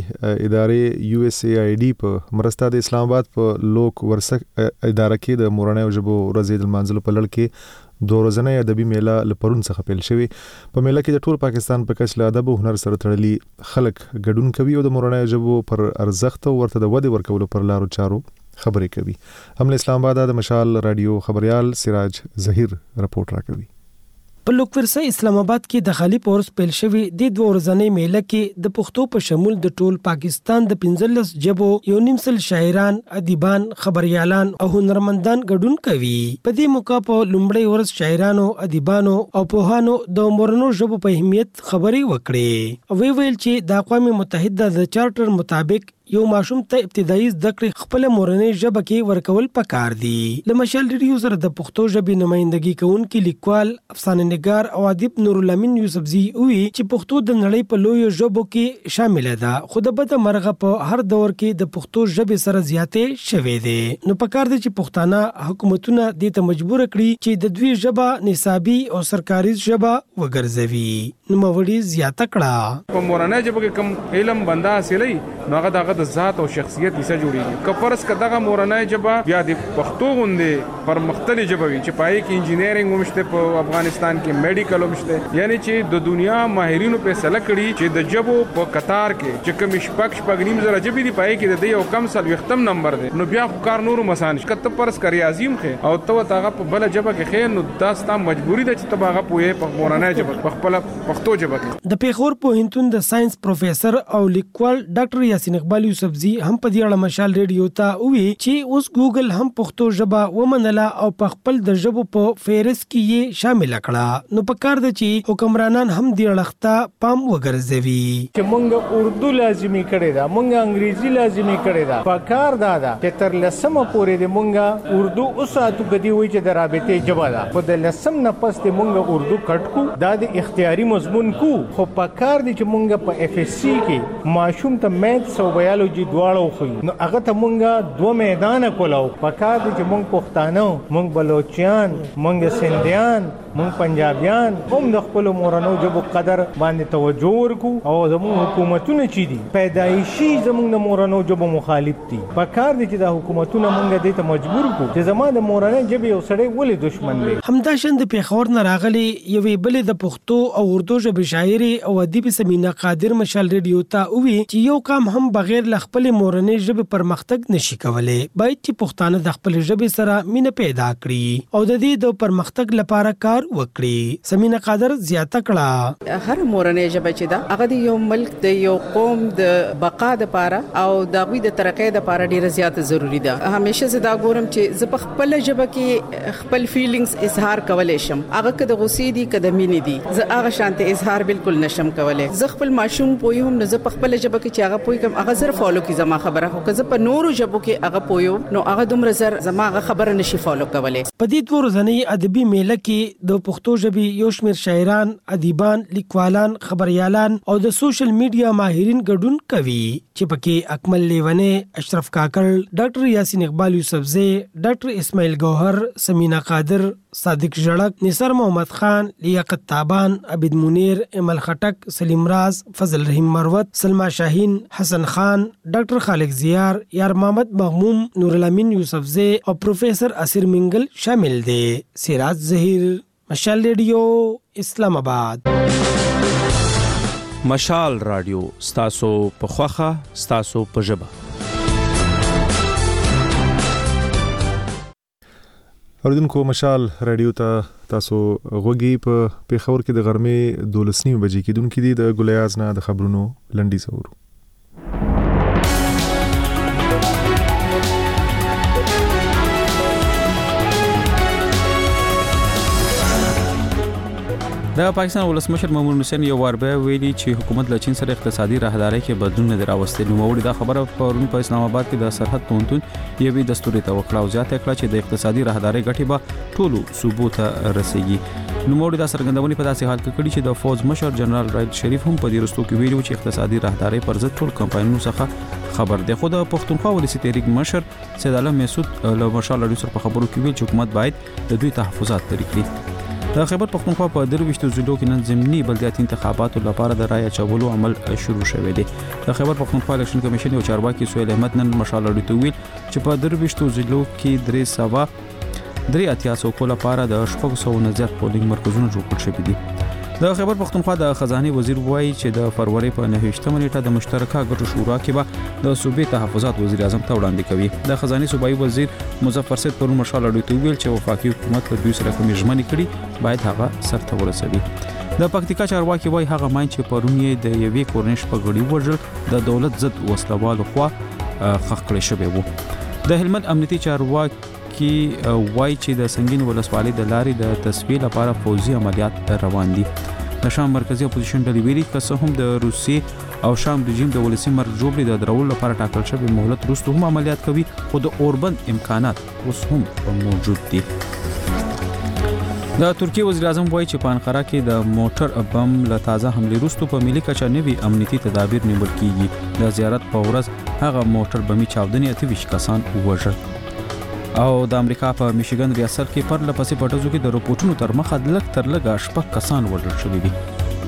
ادارې یو اس ای آی ډي په مرسته د اسلام آباد په لوک ورسک اداره کې د مورنۍ ژبو ورځې د لمانځلو په لړ کې دوه ورځنۍ ادبي میله له پرون څخه پیل شوې. په میله کې د ټول پاکستان په کچه له ادب او هنر سره تړلي خلک ګډون کوي او د مورنۍ ژبو پر ارزښت او ورته د ودې ورکولو پر لارو چارو خبرې کوي. هم له اسلام آباد د مشال رادیو خبريال سراج ظهیر رپورټ راکوي. په لوکورسه اسلام آباد کې د خالی پورس پیل شوی د دوه ورځنۍ میله کې د پښتو په شمول د ټول پاکستان د پنځلس ژبو یو نیم سل شاعران، ادیبان، خبريالان او هنرمندان ګډون کوي. په دې موقع په لومړی ورځ شاعرانو، ادیبانو او پوهانو د مورنو ژبو په اهمیت خبرې وکړې او ویل چې د اقوام متحده د چارټر مطابق یو ماشوم ته ابتدایي زده کړې خپل مورنۍ ژبه کې ورکول پکار دي. لمشال ریډیو سره د پښتو ژبې نمائندګي کوونکي لیکوال، افسانه نگار او ادیب نورالامین یوسفزئی وی چې پښتو د نړۍ په لویو ژبو کې شامل ده، خو د بده مرغه په هر دور کې د پښتو ژبې سره زیاتې شوې ده. نو پکار دي چې پښتانه حکومتونه دې ته مجبور کړي چې د دوی ژبه نصابي او سرکاري ژبه وګرځوي. نو موري زیاته کړه په مورنۍ ژبه کې کوم علم بندا حاصلې نو هغه دغه د ذات او شخصیت حصہ جوړیږي. کفرس کداغه مورنۍ ژبه بیا د پښتو غوندې پر مختلفه ژبه وي چې پای کې انجینیرینګ ومشته په افغانستان کې میډیکل ومشته، یعنی چې د دنیا ماهرینو په سلا کړي چې د ژبو په قطار کې چې کوم شپږ شپږ نیم زره ژبې دی پای کې د یو کم سل وختم نمبر دی نو بیا کار نور مسانش کته پرس کری عظیم خې او ته تاغه په بل ژبه کې خې نو داستا مجبوری ده چې تباغه پوهه په مورنۍ ژبه په خپل پښتو ژبه کې. د پیښور پوهنتون د ساينس پروفیسور او لیکوال ډاکټر یاسین اقبال یوسفزئی هم په دې اړه مشال ریډیو ته وی چې اوس ګوګل هم پښتو ژبه ومنله او په خپل د ژبو په فهرست کې یې شامل کړه. نو په کار ده چې حکمرانان هم دې اړخته پام وګرځوي چې مونږ اردو لازمي کړی دا، مونږ انګریزي لازمي کړی دا. په کار دا ده چې تر لسمه پورې د مونږ اردو اوساتو کدي وي چې د رابطې ژبه ده، خو د لسم نه پس د مونږ اردو کټ کو دا د اختیاري مضمون کو. خو په کار دي چې مونږ په اف اس سی کې ماشوم ته میتھس او بایولوژي دواړو خو نو هغه ته مونږه دوه میدان کولاو. په کار دي چې مونږ پښتانه، مونږ بلوچیان، مونږ سندیان، مونږ پنجابیان هم د خپل مورنو ژبو قدر باندې توجه ورکو او زموږ حکومتونه چې دي پیدایشي زموږ د مورنو ژبو مخالف دي. په کار دي چې د حکومتونه مونږ دې ته مجبور کو چې زموږ د مورنۍ ژبې یو سړی ولې دشمن دی. همداشان د پیښور نه راغلي یوې بلې د پښتو او اردو ژبې شاعري او ادیب سمینا قادر مشال ریډیو ته وی چې یو کام هم بغیر ل خپل مورنۍ ژبې پرمختګ نشي کولای. باید چې پښتانه د خپل ژبې سره مینه پیدا کړي او د دې د پرمختګ لپاره کار وکړي. سمینا قادر زیاته کړه هر مورنۍ ژبه چې دا هغه د یو ملک د یو قوم د بقا لپاره او د غوي د ترقۍ لپاره ډیره زیاته ضروری ده. همیشه زه دا ګورم چې زه په خپل ژبه کې خپل فیلینګز اظهار کولای شم، هغه کده غوسې دي کده مینې دي، زه هغه شانته اظهار بالکل نشم کولای. زه خپل ماشوم پوي هم نه زه په خپل ژبه کې چې هغه پوي کوم هغه زر فالو کی زما خبره خو که زه په نورو ژبو کې هغه پویو نو هغه دومره زر زما هغه خبره نشي فالو کولای. په دې دوه ورځنۍ ادبي میله کې د پښتو ژبې یو شمېر شاعران، ادیبان، لیکوالان، خبريالان او د سوشل میډیا ماهرین ګډون کوي چې پکې اکمل لیونی، اشرف کاکړ، ډاکټر یاسین اقبال یوسفزئی، ډاکټر اسماعیل گوهر، سمینا قادر، صادق جړک، نثار محمد خان، لیاقت تابان، عبید منیر، امل خټک، سلیم راز، فضل رحیم مروت، سلما شاهین، حسن خان، ډاکټر خالق زیار، یار محمد مغموم، نورالامین یوسفزئی او پروفیسر اسیر منگل شامل دي. سراج ظهیر، مشال ریډیو، اسلام آباد. مشال رادیو ستاسو په خوخه ستاسو په ژبه. اوریدونکو مشال رادیو ته تاسو غوږی په پیښور کې د غرمې دولس نیمه بجې کېدونکې دي. د ګلیاز نه د خبرونو لنډي زورو. د پاکستان ولسمشر مامون حسین یو وار به ویلي چې حکومت له چین سره اقتصادي راهداري کې بدلون نه راوستي. نو وړي دا خبره پرون په اسلام آباد کې د سرحد پونتون یوې دستوري توقع او زیاته کړه چې د اقتصادي راهداري ګټې به ټولو صوبو ته رسیږي. نو وړي دا څرګندونې په داسې حال کې کړي چې د فوج مشر جنرال راحیل شریف هم په دې رستو کې ویلي چې اقتصادي راهداري پر ضد ټول کمپاینونو څخه خبر دی. خو د پښتونخوا ولسی تحریک مشر سید عالم مسعود له مشال اړیو سره په خبرو کې ویل چې حکومت باید د دوی تحفظات لري کړي. د خیبر پښتونخوا په درويشتو ضلعو کې نن ضمني بلدیاتي انتخاباتو لپاره د رای اچولو عمل شروع شوی دی. د خیبر پښتونخوا الیکشن کمیشن یو چارواکي سهیل احمد نن مشال اړیو ته ویل چې په درويشتو ضلعو کې درې سوا درې اتیا سو کول لپاره د شپږ سو نه زیات پولینګ مرکزونه جوړ شوي دي. د خیبر پښتونخوا د خزانه وزیر وایي چې د فروری په نهشتمه نیټه د مشترکه ګټو شورا کې به د صوبې تحفظات وزیر اعظم ته وړاندې کوي. د خزانه صوبایي وزیر مظفر سید پرون مشال اړیو ته ویل چې وفاقي حکومت له دوی سره کوم ژمنې کړي باید هغه سرته ورسوي. د پکتیکا چارواکي وایي هغه ماین چې پرون یې د یوې کورنیش په غړي وژل د دولت ضد وسلوالو خوا خخ کړی شوی وو. د هلمند امنیتي چارواکي وایي چې د سنگین ولسوالۍ د لارې د تصفیې لپاره فوزي عملیات روان دي. د شام مرکزی اپوزیشن ډلې ویلي که هم د روسي او شام رژیم د ولسی مرګ جوړې د درول لپاره ټاکل شوی مهلت وروسته هم عملیات کوي خو د اوربند امکانات اوس هم موجود دي. د ترکیه وزیر اعظم وایي چې په انقره کې د موټر بم له تازه حملې وروسته په ملي کچه نوي امنیتي تدابیر نیول کیږي. د زیارت په ورځ هغه موټر بمي چاودنې اته ویشت کسان ووژل. او د امریکا په میشیګن ریاست کې پر لپسې پټزو کې د رپورټونو تر مخه د لک تر لګا شپږ کسان وژل شوي دي.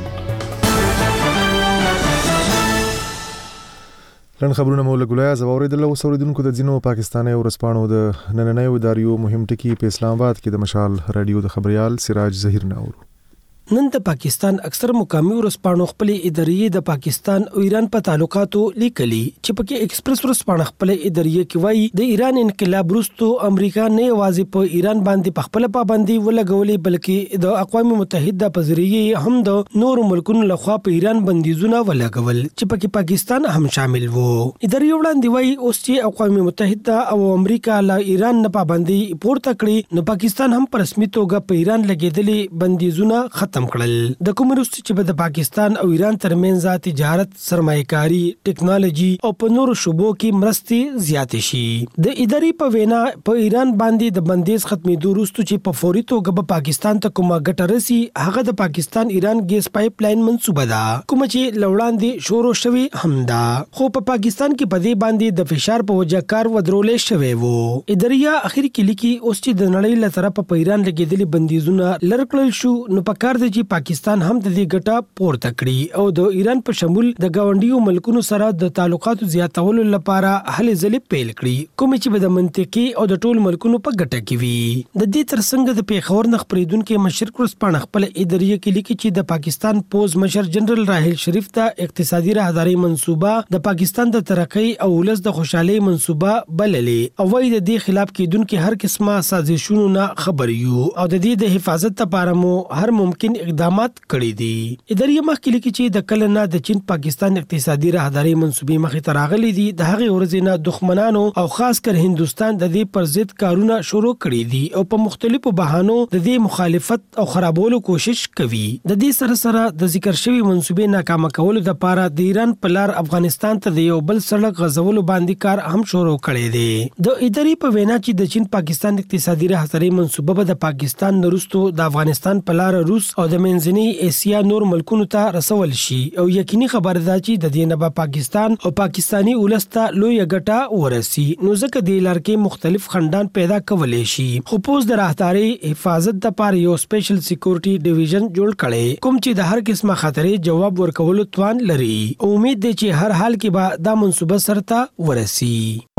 نن خبرونه مو لګولای زووري د لوسوري دونکو د ځینو پاکستاني ورسپانو د نننۍ وداریو مهم ټکی په اسلام آباد کې د مشال رادیو د خبريال سراج ظهیر ناور. نن د پاکستان اکثر مقامي ورسپانو خپل ادارې د پاکستان او ایران په تعلقاتو لیکلي چې پکې ایکسپریس ورسپانو خپل ادارې کې وایي د ایران انقلاب وروسته امریکا نه یوازې په ایران باندې په خپل پابندي ولګولې بلکې د اقوام متحده په ذریعه هم د نور ملکونو لخوا په ایران بندیزونه ولګول چې پکې پاکستان هم شامل وو. ادارې وړاندې وایي اوس چې اقوام متحده او امریکا له ایران نه پابندي پورته کړي نو پاکستان هم په رسمي توګه په ایران لګیدلې بندیزونه ختم کړل. د کوم وروسته چې د پاکستان او ایران ترمنځ تجارت، سرمایه‌کاري، ټیکنالوژي او په نورو شوبو کې مرستې زیاتې شي. د ادارې په وینا په ایران باندې د بندیز ختمېدو وروسته چې په فوري توګه په پاکستان ته کومه ګټه رسي هغه د پاکستان ایران ګیس پایپ لاین منصوبه ده کوم چې لوړاندې شروع شوی هم ده خو په پاکستان کې په دې باندې د فشار په وجه کار ودرولې شوی وو. ادارې اخر کې لیکي اوس چې د نړۍ له طرفه په ایران لګیدلې بندیزونه لرکړل شو نو په کار چې پاکستان هم د دې ګټه پورته کړي او د ایران په شمول د گاونډیو ملکونو سره د تعلقاتو زیاتولو لپاره هلې ځلې پیل کړي کوم چې به د منطقي او د ټول ملکونو په ګټه کې وي. د دې ترڅنګ د پیښور نه خبرېدونکو مشرق ورسپانه خپل ادارې کې لیکي چې د پاکستان پوز مشر جنرال راحیل شریف ته اقتصادي راهداري منصوبه د پاکستان د ترقۍ او ولس د خوشحالي منصوبه بللې او وايي د دې خلاف کېدونکو هر قسمه سازشونو نه خبر یو او د دې د حفاظت لپاره مو هر ممکن اقدامات کړی دي. ادارې مخکې لیکي چې د کله نه د چین پاکستان اقتصادي راهداري منصوبې مخې ته راغلي دي د هغې ورځې نه دښمنانو او خاص کر هندستان د دې پر ضد کارونه شروع کړي دي او په مختلفو بهانو د دې مخالفت او خرابولو کوشش کوي. د دې سره سره د ذکر شوی منصوبې ناکامه کولو لپاره د ایران په لار افغانستان ته د یو بل سړک غځولو باندې کار هم شروع کړی دی. د ادارې په وینا چې د چین پاکستان اقتصادي راهداري منصوبه به د پاکستان وروسته د افغانستان په لار روس او د منځنۍ اسیا نور ملکونو ته رسول شي او یقیني خبره ده چې د دې نه به پاکستان او پاکستانی ولسته لوی ګټه ورسي نو ځکه د لار کې مختلف خندان پیدا کولای شي. خو پوز د راهداري حفاظت لپاره یو سپیشل سکیورټي ډیویژن جوړ کړي کوم چې د هر قسمه خطرې جواب ورکولو توان لري. امید ده چې هر حال کې به دا منصوبه سرته ورسي.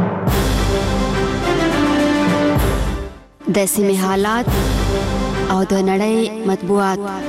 د سیمې حالات او د نړۍ مطبوعات.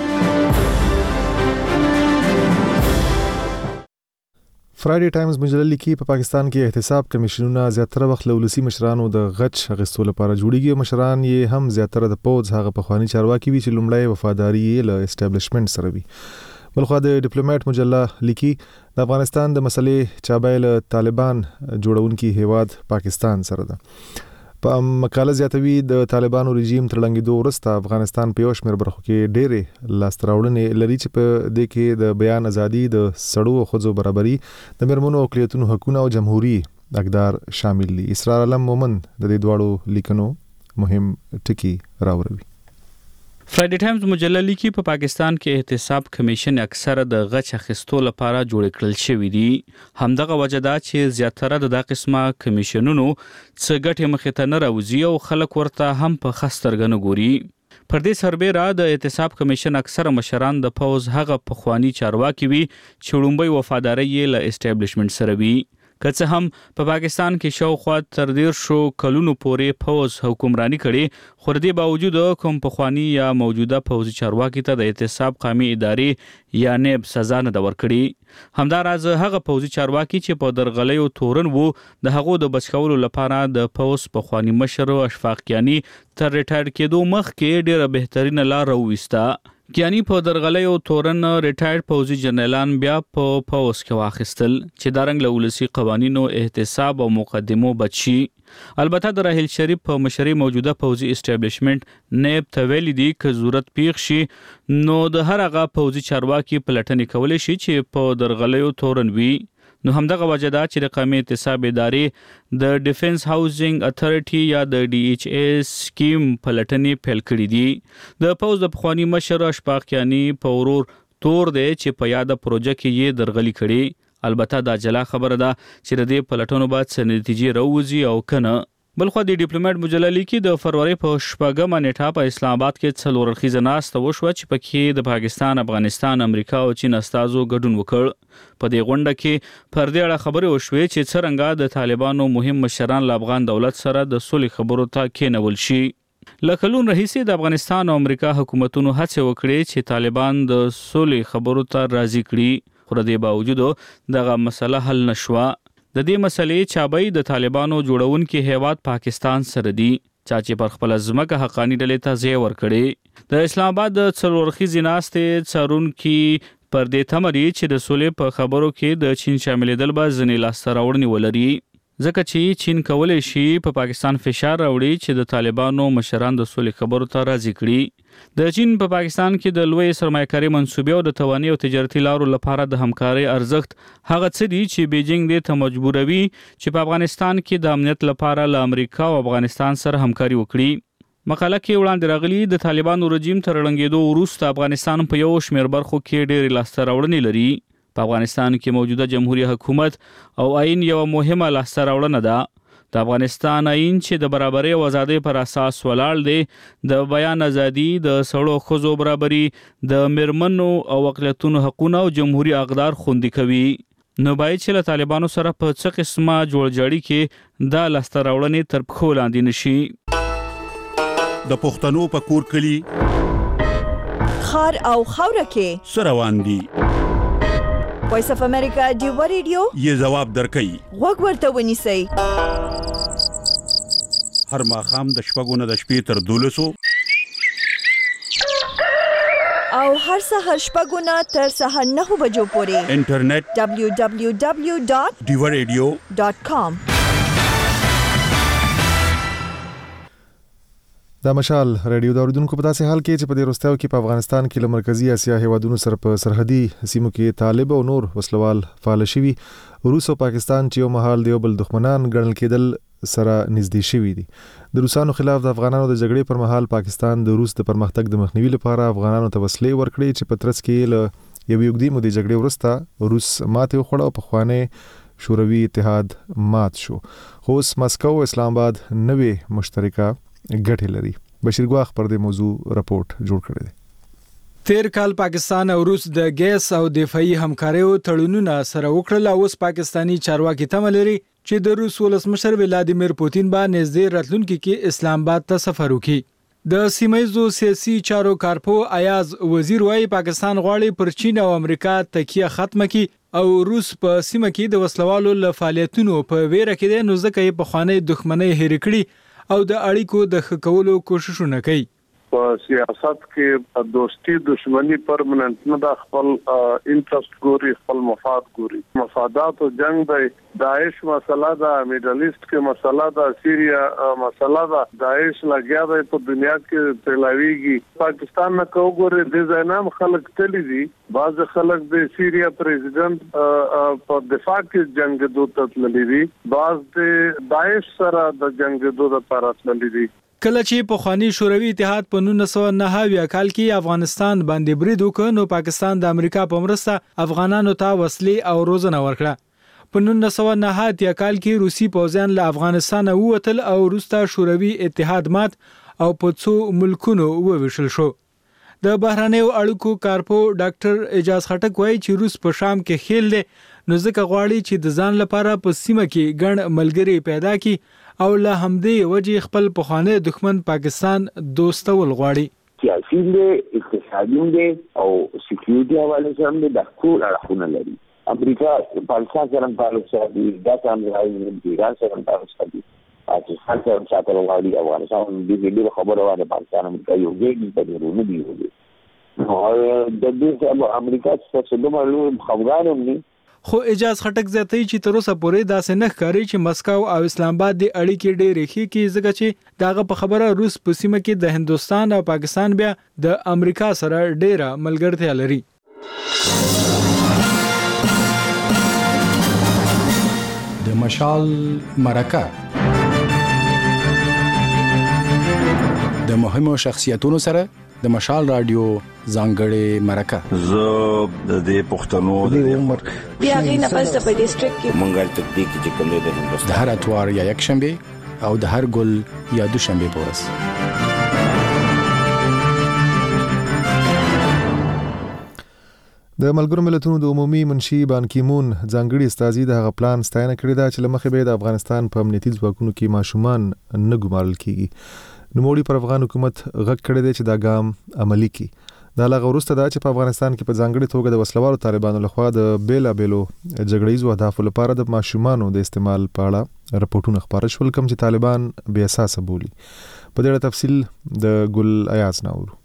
فرایډي ټایمز مجله لیکي په پاکستان کې احتساب کمیشنونه زیاتره وخت له ولسی مشرانو د غچ اخیستلو لپاره جوړیږي. مشران یې هم زیاتره د پوز هغه پخوانی چارواکي وي چې لومړی وفاداری له اسټابلیشمنت سره وي. بلخو د ډیپلوماټ مجله لیکي د افغانستان د مسلې چابایل طالبان جوړونکي هیواد پاکستان سره ده. په مقاله زیاتوي د طالبانو رژیم تر لنګېدو وروسته افغانستان په یو شمېر برخو کې ډېرې لاسته راوړنې لري چې په دې کې د بیان ازادي، د سړو او ښځو برابري، د میرمنو او اقلیتونو حقونه او جمهوریت اقدار شامل دي. اسرار علم مومن د دې دواړو لیکنو مهم ټکي راوړي. فرایډي ټایمز مجله لیکي په پاکستان کې احتساب کمیشن اکثره د غچ اخیستو لپاره جوړ کړل شوی دي. همدغه وجه ده چې زیاتره د دغه قسمه کمیشنونو څه ګټې مخې ته نه راوځي او خلک ورته هم په خسترګه نه ګوري. پر دې سربېره د احتساب کمیشن اکثره مشران د پوز هغه پخوانی چارواکي وي چې وړومبی وفاداري یې له اسټابلیشمنت سره وي. که څه هم په پاکستان کې شاوخوا تر ډېر شو کلونو پورې پوز حکمرانی کړي، خو د دې باوجود کوم پخوانی یا موجوده پوزي چارواکي ته د احتساب قومي ادارې یا نیب سزا نه ده ورکړې. همداراز هغه پوزي چارواکي چې په درغلیو تورن وو د هغو د بچکولو لپاره د پوز پخوانی مشر اشفاق کیانی تر ریټایر کېدو مخکې ډېره بهترینه لار راوویسته. کیانی په درغلیو تورن ریټایر پوزي جنرالان بیا په پوز کې واخیستل چې دارنګ له ولسی قوانینو احتساب او مقدمو بچي. البته د راحیل شریف په مشرۍ موجوده پوزي اسټابلیشمنت نیب ته ویلي دي که ضرورت پیښ شي نو د هر هغه پوزي چارواکي پلټنې کولی شي چې په درغلیو تورن وي. نو همدغه وجه ده چې د قومي احتساب ادارې د ډیفنس هاوسینګ اتھارټي یا د ډي ایچ ای سکیم پلټنې پیل کړې دي. د پوز د پخوانی مشر اشفاق کیانی په ورور تور دی چې په یاده پروژه کې یې درغلي کړي. البته دا جلا خبره ده چې د دې پلټنو بعد څه نتیجې راوځي او کنه. بلخو د ډیپلوماټ مجله لیکي د فروری په شپږمه نیټه په اسلام آباد کې څلور اړخیزه ناسته وشوه چې پکې د پاکستان، افغانستان، امریکا او چین استازو ګډون وکړ. په دې غونډه کې پر دې اړه خبرې وشوې چې څرنګه د طالبانو مهم مشران له افغان دولت سره د صلح خبرو ته کېنول شي. له کلونو راهیسې د افغانستان او امریکا حکومتونو هڅې وکړې چې طالبان د صلح خبرو ته راضي کړي، خو د دې باوجود دغه مسله حل نشوه. د دې مسلې چابې د طالبانو جوړونکي هیواد پاکستان سره دي چې پر خپل ځمکه حقانی ډلې ته ځای ورکړي. د اسلام آباد د څلورخیزې ناستې څارونکي پر دې تمري چې د صلح په خبرو کې د چین شاملېدل به ځینې لاسته راوړنې ولري، ځکه چې چین کولی شي په پاکستان فشار راوړي چې د طالبانو مشران د صلح خبرو ته راضي کړي. د چین په پا پاکستان کې د لوی سرمایه‌کاري منصوبې او د توانایي او تجارتي لارو لپاره د همکارۍ ارزښت هغه څه دي چې بیجینګ دې ته مجبوروي چې په افغانستان کې د امنیت لپاره له امریکا او افغانستان سره همکاري وکړي. مقاله کې وړاندې راغلي د طالبانو رژیم تر ړنګېدو وروسته افغانستان په یو شمېر برخو کې ډېرې لاسته راوړنې لري. په افغانستان کې موجوده جمهوریت حکومت او آئین یو مهمه لاسته راوړنه ده. د افغانستان آئین چې د برابرۍ او ازادۍ پر اساس ولاړ دی، د بیان ازادي، د سړو ښځو برابري، د میرمنو او اقلیتونو حقونه او جمهوریت اقدار خوندي کوي. نو باید چې له طالبانو سره په څه قسمه جوړجاړي کې دا لاسته راوړنې تر پښو لاندې نشي. د پښتنو په کور کلي خار او خاوره کې څه روان دي؟ وایس اف امریکا ډیو ریډیو یې ځواب درکوي. غوږ ورته ونیسئ. هر ماښام د شپږو نه د شپې تر دولسو او هر سهار شپږو نه تر سهار نهو بجو پورې انټرنیټ دبلیو دبلیو دبلیو ډاټ ډیو ریډیو ډاټ کام. دا مشال رادیو د اوریدونکو په داسې حال کې چې په دې وروستیو کې په افغانستان کې له مرکزی اسیا هیوادونو سره په سرحدي سیمو کې طالب او نور وسلوال فعال شوي، روس او پاکستان چې یو مهال د یو بل دښمنان ګڼل کېدل سره نږدې شوي دي. د روسانو خلاف د افغانانو د جګړې پر مهال پاکستان د روس د پرمختګ د مخنیوي لپاره افغانانو ته وسلې ورکړې چې په ترڅ کې له یوې اوږدې مودې جګړې وروسته روس ماتې وخوړه او پخوانی شوروي اتحاد مات شو. خو اوس مسکو او اسلام آباد نوې مشترکه ګټې لري. بشیر ګواخ پر دې موضوع رپورټ جوړ کړی دی. تیر کال پاکستان او روس د ګیس او دفاعي همکاریو تړونونه سره وکړل او اوس پاکستانی چارواکي تمه لري چې د روس ولسمشر ولادیمیر پوتین به نږدې راتلونکي کې اسلام آباد ته سفر وکړي. د سیمایي سیاسي چارو کارپو ایاز وزیر وايي پاکستان غواړي پر چین او امریکا تکیه ختمه کړي او روس په سیمه کې د وسلوالو له فعالیتونو په ویره کې دی، نو ځکه یې په خوانی دښمنۍ هېر کړي او د اړیکو د ښه کولو کوششونه کوي. په سیاست کې دوستي دشمنی پرمننت نه د خپل انټرست ګوري خپل مفاد ګوري مفادات او جنگ د داعش مسله د میډل ایست کې مسله د سیریا مسله د داعش لګیا دی په دنیا کې تلاویږي پاکستان نه کوګوري د ځینام خلک تللی دي بعض خلک د سیریا پریزیدنت په دفاع کې جنگ دوت تللی دي بعض د داعش سره د جنگ دوت لپاره تللی دي کله چې په خواني شوروي اتحاد په نولس سوه نهه اویا کال کې افغانستان باندې برید وکړ نو پاکستان د امریکا په مرسته افغانانو ته وسلې او روزنه ورکړه په نولس سوه نهه اتیا کال کې روسي پوځیان له افغانستان ووتل او وروسته شوروي اتحاد مات او په څو ملکونو وویشل شو د بهرنیو اړیکو کارپو ډاکټر اجاز خټک وایي چې روس په شام کې خېل دی نو ځکه غواړي چې د ځان لپاره په سیمه کې ګڼ ملګري پیدا کړي او له همدې وجې خپل پخوانی دښمن پاکستان دوستول غواړي سیاسي دی اقتصادي دی او سکیورټي حواله سره دی د ټول اړخونه لري امریکا پاکستان سره تعلق ساتي د امریکا د ایران سره تعلق ساتي پاکستان سره ساتل غواړي افغانستان د دې خبره وایي پاکستان امریکا یو ځای په ډیرونه دی نو د دې امریکا څخه د معلوم خبرانو نه خو اجاز خټک زیاتوي چې تر اوسه پورې داسې نه ښکاري چې مسکو او اسلام آباد د اړیکې ډېرې ښې کړي ځکه چې دغه په خبره روس په سیمه کې د هندوستان او پاکستان بیا د امریکا سره ډېره ملګرتیا لري د مشال مرکه د مهمو شخصیتونو سره د مشال رادیو ځانګړې مرکه زه د دې پښتنو د عمر بیا غي نه پس په ډیسټریکټ کې مونږه تدبیق چې کوم د هندوستان د هر اتوار یا یک شنبه او د هر ګل یا دوشنبه پورس د ملګرو ملتونو د عمومي منشي بان کی مون ځانګړي استازي د هغه پلان ستاینه کړې ده چې لمخې به د افغانستان په امنیتي ځواکونو کې ماشومان نه ګمارل کیږي نوموړي پر افغان حکومت غږ کړی دی چې دا ګام عملی کړي دا لغه وروسته دا چې په افغانستان کې په ځانګړي توګه د وسلوالو طالبانو لخوا د بیلابېلو جګړیزو اهدافو لپاره د ماشومانو د استعمال په اړه راپورټونه خپاره شول کوم چې طالبان بې اساسه بولي په دې اړه تفصیل د ګل ایاز ناورو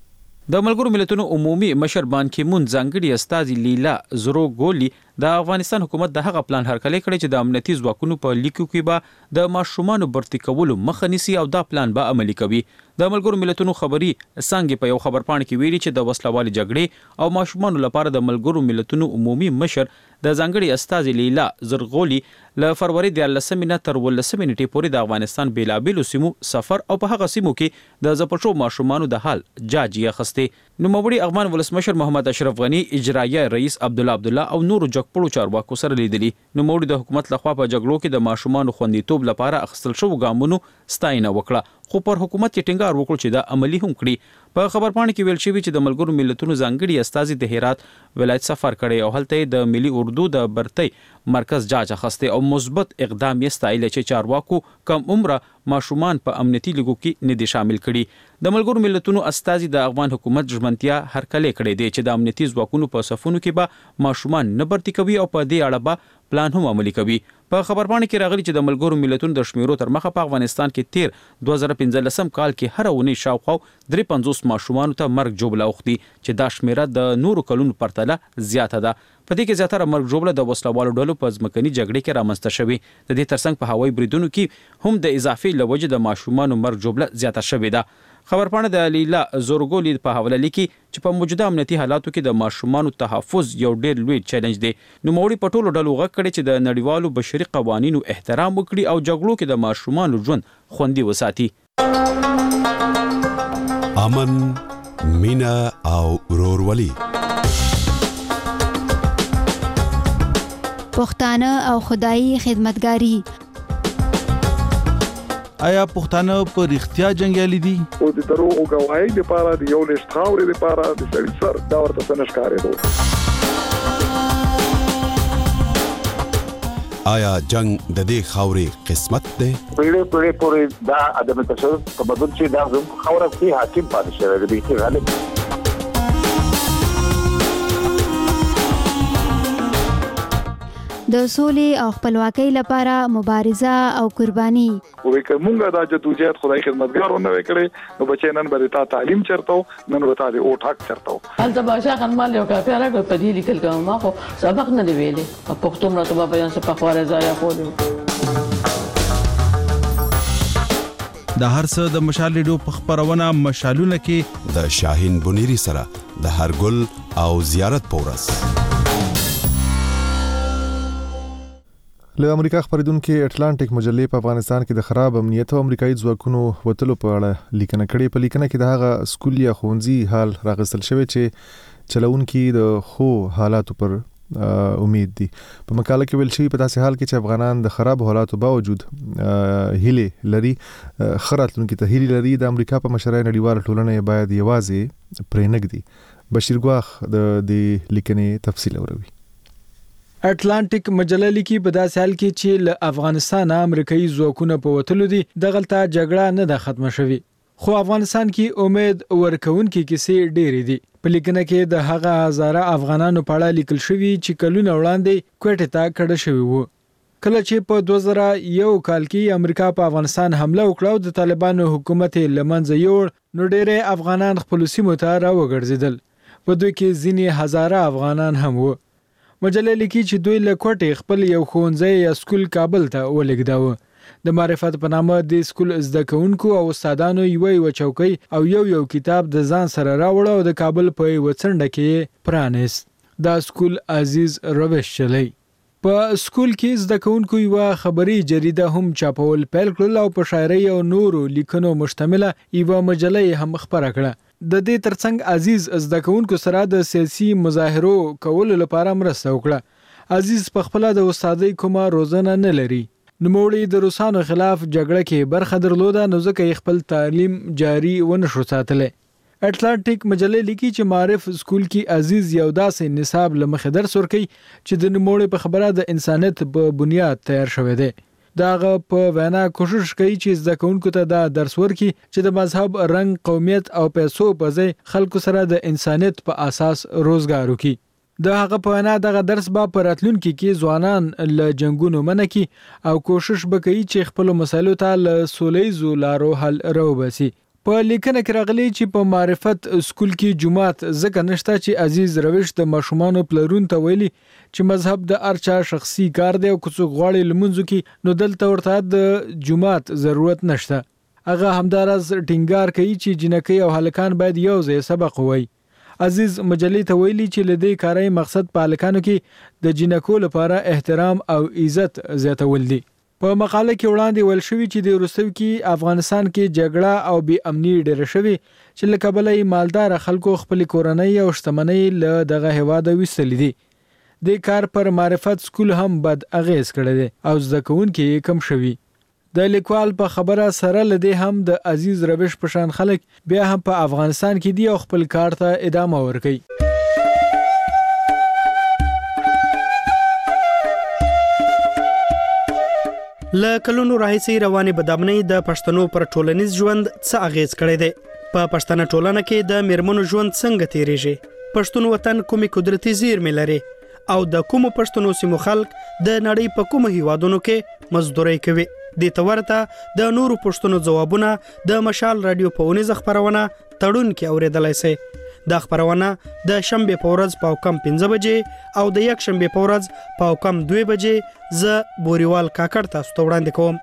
د ملګرو ملتونو عمومي مشر بان کی مون ځانګړي استازي لیلا زرو ګولي د افغانستان حکومت د هغه پلان هرکلی کړی چې د امنیتي ځواکونو په لیکو کې به د ماشومانو برتی کولو مخه نیسي او دا پلان به عملي کوي د ملګرو ملتونو خبري څنګه په یو خبرپاڼه کې ویلي چې د وسلوالي جګړې او ماشومانو لپاره د ملګرو ملتونو عمومي مشر د ځانګړي استازي لیلا زرغولي له فروری د لسمې نه تر ولسمې نیټې پورې د افغانستان بیلابېلو سیمو سفر او په هغه سیمو کې د زپټو ماشومانو د حال جاجیه خسته نوموړي افغان ولسمشر محمد اشرف غنی اجرایه رئیس عبد الله عبد الله او نور جګپړو چارواکو سره لیدلي نوموړي د حکومت لخوا په جګړو کې د ماشومانو خوندیتوب لپاره اخیستل شو ګامونو ستاینه وکړه خو پر حکومت یې ټینګار وکړ چې دا عملی هم کړي په خبرپاڼه کې ویل شوی چې د ملګرو ملتونو ځانګړي استازي د هرات ولایت سفر کړي او هلته د ملي اردو د برتۍ مرکز جاج اخسته او مثبت اقدام یې ستایل چې چارواکو کم عمره ماشومان په امنیتي لګو کې نه دي شامل کړي د ملګرو ملتونو استازي د افغان حکومت ژمنتیا هرکلی کړي دي چې د امنیتي ځواکونو په صفونو کې به ماشومان نه برتي کوي او په دې اړه به پلان هم عملي کوي په خبرپاڼه کې راغلي چې د ملګرو ملتونو د شمیرو تر مخه په افغانستان کې تیر دوه زره پنځلسم کال کې هر اونۍ شاوخوا درې پنځوس ماشومان ته مرګ جوړه اوختي چې دا شمیره د نورو کلونو پرتله زیاته ده په دې کې زیاتره مرګ جوړه د وسلوالو ډلو په ځمکني جګړې کې رامنځته شوې د دې ترڅنګ په هوایي بریدونو کې هم د اضافي لوجه د ماشومانو مرګ جوړه زیاته شوې ده خبرپاڼه د لیلا زورګولي په حواله لیکي چې په موجوده امنیتي حالاتو کې د ماشومانو تحفظ یو ډېر لوی چیلنج دی نوموړي په ټولو ډلو غږ کړی چې د نړیوالو بشري قوانینو احترام وکړي او جګړو کې د ماشومانو ژوند خوندي وساتي امن مینا او ورورولي پښتانه او خدایي خدمتګاری آیا پښتانه په رښتیا جنگیالي دي او د دروغ غواړي لپاره د یو لښت خاورې لپاره د سړي سر دا ورته څنګه ښکارېدو آیا جنگ د دې خاورې قسمت دی پیړې پیړې پورې دا ادمه تصرف په بدل چې دا زم خاورې کې حاکم پاتې شوی دی چې غالب د سولې او خپلواکۍ لپاره مبارزه او قرباني. وې کومه دا جدوجہد خدای خدمتګارونه وکړي نو بچی نن به تا تعلیم چرته نن به تا د او ټاک چرته هلته باشا خنمال یو کافي راغی په دې لیکل کوم ما خو سبق نه دی ویلي په پښتو مرته په بیان څه په خواره ځای خو د هر څه د مشال ریډیو په خبرونه مشالونه کې د شاهین بنيري سره د هرګل او زیارت پورس له امریکا خبرېدونکو اټلانټیک مجلې په افغانستان کې د خراب امنیت او امریکایي ځواکونو وتلو په اړه لیکنه کړې. په لیکنه کې د هغه سکول یا ښوونځي حال راغستل شوی چې چلونکي د خو حالاتو پر امید دي. په مقاله کې ویل شوی په داسې حال کې چې افغانان د خراب حالاتو باوجود هیله لري خراتونکو ته هیله لري د امریکا په مشرۍ نړیواله ټولنه باید یوازې پرې نګدي. بشیر ګواخ د دې لیکنې تفصیل اوروي. اټلانټیک مجله لیکي په داسې حال کې چې له افغانستان امریکایي ځواکونه په وتلو دي دغلته جګړه نه ده ختمه شوې خو افغانستان کې امید ورکوونکې کیسې ډېرې دي. په لیکنه کې د هغه هزاره افغانانو په اړه لیکل شوی چې کلونه وړاندې کوټې ته کډه شوی وو. کله چې په دوه زره یو کال کې امریکا په افغانستان حمله وکړه او د طالبانو حکومت لمنځه یوړ نو ډېر افغانان خپل سیمو ته راوګرځیدل. په دوی کې ځینې هزاره افغانان هم وو. مجله لیکي چې دوی له کوټې خپل یو ښوونځی یا سکول کابل ته ولېږداوه. د معرفت په نامه د سکول زده کوونکو او استادانو یو یو چوکۍ او یو یو کتاب د ځان سره راوړ او د کابل په یو څنډه کې پرانیست. دا سکول عزیز روش چلی. په سکول کې زده کوونکو یو خبري جریده هم چاپول پیل کړل او په شاعري او نورو لیکنو مشتمله یو مجله هم خبره کړه. د دې ترڅنګ عزیز زده کوونکو سره د سیاسي مظاهرو کولو لپاره مرسته وکړه. عزیز په خپل د استادۍ کومه روزنه نه لري. نوموړي د روسانو خلاف جګړه کې برخه درلوده نو ځکه خپل تعلیم جاری ونه شو ساتلی. اټلانټیک مجله لیکي چې معرف سکول کې عزیز یو داسې نصاب لمخې درس ورکوي چې د نوموړي په خبره د انسانیت په بنیاد تیار شوی دی. داغه په وینا کوشش کوي چې زده کوونکو ته دا درس ورکړي چې د مذهب، رنګ، قومیت او پیسو په ځای خلکو سره د انسانیت په اساس روزګار وکړي. د هغه په وینا دغه درس به په راتلونکي کې ځوانان له جنګونو منع کړي او کوشش وکړي چې خپل مسایلو ته له سولیزو لارو حل راوباسي. په لیکنه کې راغلي چې په معرفت سکول کې جماعت ځکه نشته چې عزیز روش د ماشومانو پلرون ته ویلي چې مذهب د ارچا شخصي کار دی او که څوک غواړي لمونځ کې نو دلته ورته د جماعت ضرورت نشته. هغه همدارس ټینګار کوي چې جنکۍ او هلکان باید یو ځای سبق ووایي. عزیز مجلې ته ویلي چې لدې کاري مقصد په هلکانو کې د جنکو لپاره احترام او عزت زیاتول دي. په مقاله کې وړاندې ویل شوی چې د روسیې کې افغانستان کې جګړه او بې امني ډېره شوې چې له کبله یې مالدار خلکو خپل کورنۍ او شتمنۍ له دغه هیواد ویستلې دي. د کار پر معرفت سکول هم بد اغیز کړی دی او زده کوونکي کم شوي. د لیکوال په خبره سره لدی هم د عزیز روش په شان خلک بیا هم په افغانستان کې دی او خپل کار ته ادامه ورکوي. له کلونو راهیسې روانې بدامنۍ د پښتنو پر ټولنیز ژوند څه اغیز کړی دی؟ په پښتنه ټولنه کې د میرمنو ژوند څنګه تیریږي؟ پښتون وطن کومې قدرتي زیرمې لري او د کومو پښتنو سیمو خلک د نړۍ په کومو هیوادونو کې مزدوري کوي؟ د تورته د نورو پښتنو ځوابونه د مشال رادیو په اونیزه خبرونه تړون کې اوریدلای شئ. د خبرونه د شنبه په ورځ په کم پنځه بجې او د یک شنبه په ورځ په کم دوه بجې ز بوريوال کاکړ تاسو ته وړاندې کوم.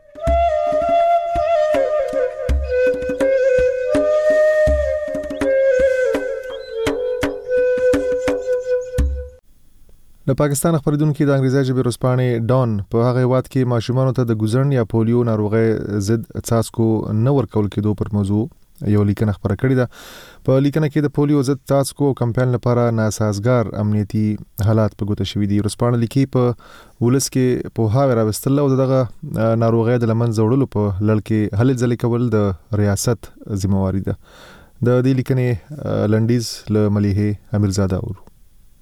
د پاکستان خبرېدونکو د انګریزي ژبې ورځپاڼې ډان په هغه وخت کې ماشومانو ته د ګوزړن یا پولیو ناروغي ضد څاڅکو نه ورکول کېدو پر موضوع یو لیکنه خبره کړې ده. په لیکنه کې د پولیو ضد څاڅکو کمپاین لپاره ناسازگار امنیتي حالات په ګوته شوي دي. ورځپاڼه لیکي په ولس کې پوهاوی راوستل او دغه ناروغي د لمنځه وړلو په لړ کې هلې ځلې کول د ریاست ذمہواری ده. د دې لیکنې لنډیز له مليحه امیرزاده اورو.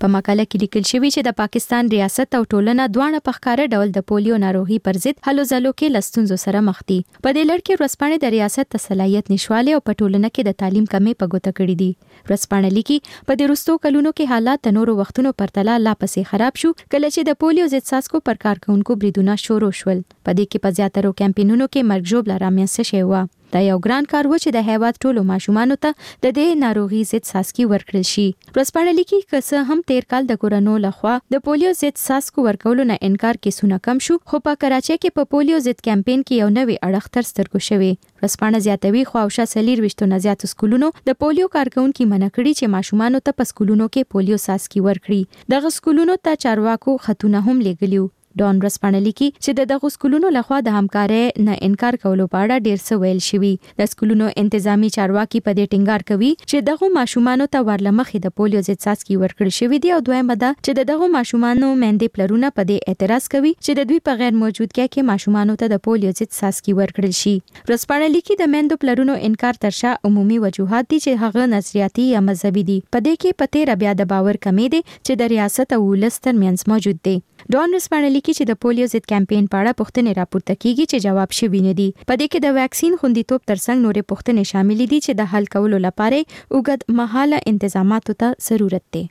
په مقاله کې لیکل شوی چې د پاکستان ریاست او ټولنه دواړه په ښکاره ډول د پولیو ناروغي پر ضد هلو ځلو کې له ستونزو سره مخ دي. په دې لړ کې ورځپاڼې د ریاست د صلاحیت نشواله او په ټولنه کې د تعلیم کمې په ګوته کړې دي. ورځپاڼه لیکي په دې وروستو کلونو کې حالات د نورو وختونو پرتله لا پسې خراب شو کله چې د پولیو ضد څاڅکو پر کارکونکو بریدونه شروع شول. په دې کې په زیاترو کمپاینونو کې مرګ ژوبله رامنځته شوې وه. دا یو ګران کار و چې د هیواد ټولو ماشومانو ته د دې ناروغي ضد څاڅکي ورکړل شي. ورځپاڼه لیکي که څه هم تیر کال د کورونو لخوا د پولیو ضد څاڅکو ورکولو نه انکار کیسونه کم شو، خو په کراچۍ کې په پولیو ضد کمپاین کې یو نوی اړخ تر سترګو شوی. ورځپاڼه زیاتوي خو او شاسلیر وشتو نه زیات سکولونو د پولیو کارکونکو منع کړي چې ماشومانو ته په سکولونو کې پولیو څاڅکي ورکړي. دغه سکولونو ته چارواکو خطونه هم لګلیو. ډان ورځپاڼه لیکي چې د دغه سکولونو لخوا د همکارۍ نه انکار کولو په اړه ډیر څه ویل شوی. د سکولونو انتظامی چارواکي په دې ټینګار کوي چې دغه ماشومانو ته ورلمخې د پولیو ضد څاڅکي ورکړل شوی دی او دویمه ده چې دغه ماشومانو مېندې پلرونه په دې اعتراض کوي چې د دوی په غیر موجودګۍ کې ماشومانو ته د پولیو ضد څاڅکي ورکړل شي. ورځپاڼه لیکي د مېندو پلرونو انکار ترشا عمومي وجوهات دي چې هغه نظریاتي یا مذهبي دي. په دې کې په تیر بیا د باور کمې دي چې د ریاست او ولس ترمنځ موجود دي. ډان ورځپاڼه لیکي چې د پولیو ضد کمپاین په اړه پوښتنې راپورته کیږي چې جواب شوی نه دي. په دې کې د ویکسین خوندیتوب ترڅنګ نورې پوښتنې شامل دي چې د حل کولو لپاره اوږد مهاله انتظاماتو ته ضرورت دی.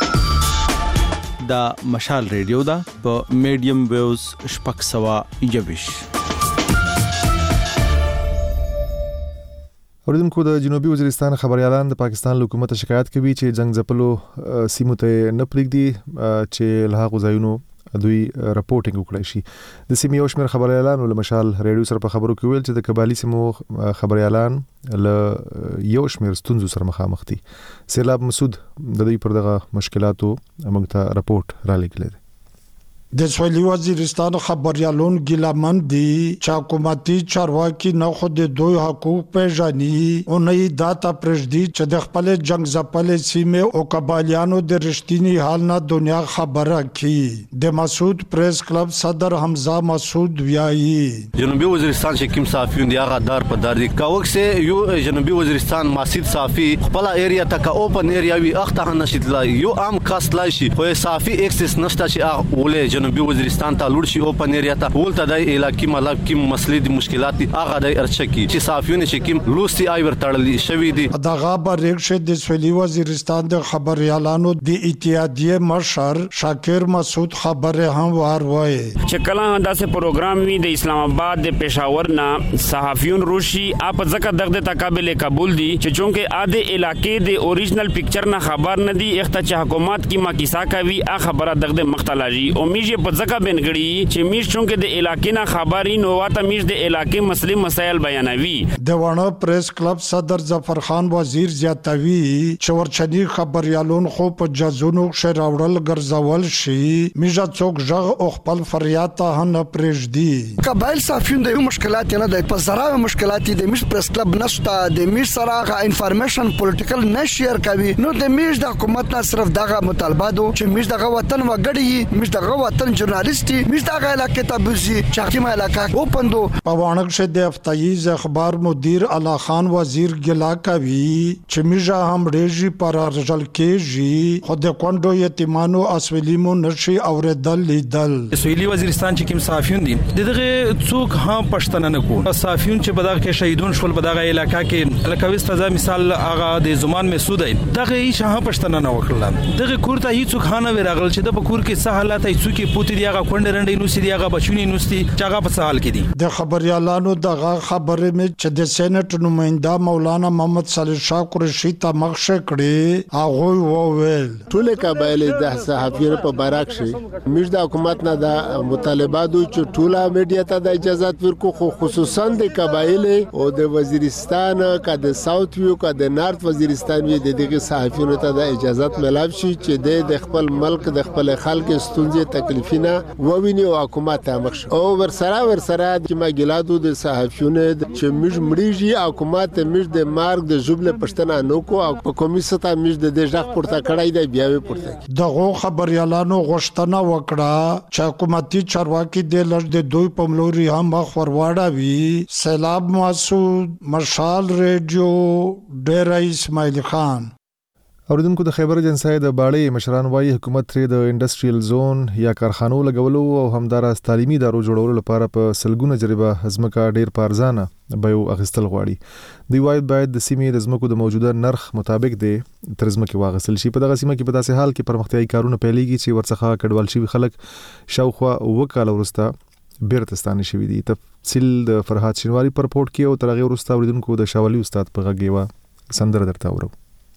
دا مشال ریډیو دا په میډیم ویوز شپږ سوه یوویش. اوریدونکو د جنوبي وزیرستان خبريالان د پاکستان حکومت شکایت کوي چې جنگ ځپلو سیمو ته نه پرېږدي چې له هغو ځایونو دوی راپورټینګ وکړي شي. د سیمې یو شمېر خبريالان له مشال ریډیو سره په خبرو کې ویل چې د قبایلی سیمو خبريالان له یو شمېر ستونزو سره مخامخ دي. سیلاب مسعود د دوی پر دغه مشکلاتو موږ ته راپورټ را لېږلی. د سویلي وزیرستان خبریالون ګیلمن دي چې حکومتي چارواکي نه خو د دوی حقوق پیژني او نه داتا پرېږدي چې د خپل جنگ ځپلې سیمې او قبایلیانو د رښتینی حال نه دنیا خبره کړي. د مسعود پریس کلب صدر حمزه مسعود ویایي جنوبي وزیرستان چې کوم صحافیون دی هغه دار په دار دي کاوک سه یو جنوبي وزیرستان ماسید صحافي خپل ایریا تک اوپن ایریا وی اخته نشیدلا یو عام کاست لاشي خو صحافي ایکسس نشته چې اولې جنوبي وزیرستان ته لور شي اوپن ایریا ته ولته د علاقې ملک کې مسلې د مشکلات هغه د ارچکی چې صحافیون چې کوم لوسی آیور تړلې شوی دي. دغه بریښه د سویلي وزیرستان د خبريالانو د اتحادیه مشر شاکر مسعود خبره هم وروي چې کله داسې پروګرام وي د اسلام آباد د پېښور نه صحافیون روشي اپ ځکه دغه تقابل قبول دي چې چونکه اده علاقې د اوریجنل پکچر نه خبر نه دي اخته چې حکومت کی مکیسا کوي ا خبره دغه مختلجی او میږي په ځکه بنګړي چې میش چونکه د علاقې نه خبري نو واته میش د علاقې مسلې مسایل بیانوي. د وانه پریس کلب صدر ظفر خان وزیر زیاتوي چې ورچنی خبريالون خو په جزونو شراوړل ګرځول شي میجا څوک ژغ او خپل فریاد ته نه پرېږدي. قبایل صافین د مشکلات نه د په زراوه مشکلات د میش پریس کلب نشته د میش سره غا انفارمیشن پولیټیکل نه شیر کوي نو د میش د حکومت نه صرف دغه مطالبه دو چې میش دغه وطن وګړي میش دغه وطن ژورنالیسټي میش دغه علاقې ته بوزي چې حکیمه علاقه اوپن دو. په وانګ شه د افتایز اخبار مدیر اعلی خان وزیر ګلا کوي چې میجا هم ریجی پر ارجل کېږي خو د کوندو یتیمانو اسولیمو نشي اوریدل لیدل. سویلي وزیرستان چې کوم صحافیون دي دغه څوک هم پښتنه نه کو صحافیون چې په دغه کې شهیدون شول په دغه علاقې کې لکه وسته مثال هغه د زمان مسعود دغه هیڅ هم پښتنه نه وکړل دغه کور ته هیڅ خانه ورغل چې د کور کې څه حالات هیڅ کې پوتې دی هغه کونډه رنډې نو سي دی هغه بچونی نو سي چې هغه په سوال کې دي. د خبريالانو دغه خبره مې چې د سېنات نمائنده مولانا محمد صالح شاه قریشي ته مخشه کړي هغه وویل ټول قبایل د صحافیانو په بارک شي موږ د حکومت نه د مطالباتو چې ټوله میډیا ته د اجازه ورکو خو خصوصا د قبایل او د وزیرستان کا د ساوث ویو کا د نارث وزیرستان وی د دغه صحافیانو ته د اجازه ملاب شي چې د خپل ملک د خپل خلک ستونزې تکلیفونه وویني او حکومت ته مخ او ورسره ورسره چې ما ګلادو د صحافیونو چې موږ مړیږي حکومت موږ د مارګ د جبل پښتنه نو کو او په کمیسته موږ د دې پورته کړای دی بیا وی پورته دغه خبريالانو غوښتنه وکړه چې حکومتي چارواکي د لږ د دوی په ملوري هم خورواړوي. سیلاب مسعود مشال ریډیو ډیر اسماعیل خان. اوریدونکو د خیبر اجنسی د باړې مشران وايي حکومت ترې د انډستریال زون یا کارخانو لګولو او همداراز تعلیمي ادارو جوړولو لپاره په سلګونه جریبه ځمکه ډیر په ارزانه بیو اخیستل غواړي. دوی وايي باید د سیمې د ځمکو د موجوده نرخ مطابق د تر ځمکې واغستل شي. په دغه سیمه کې په داسې حال کې پرمختیايي کارونه پیلېږي چې ورڅخه کډوال شوي خلک شاوخوا وکاله وروسته بیرته ستانه شوي دي. تفصیل د فرهاد شینواری پر رپورټ کې او تر هغې وروسته اوریدونکو د شاولي استاد په غږ یوه سندره درته اورو.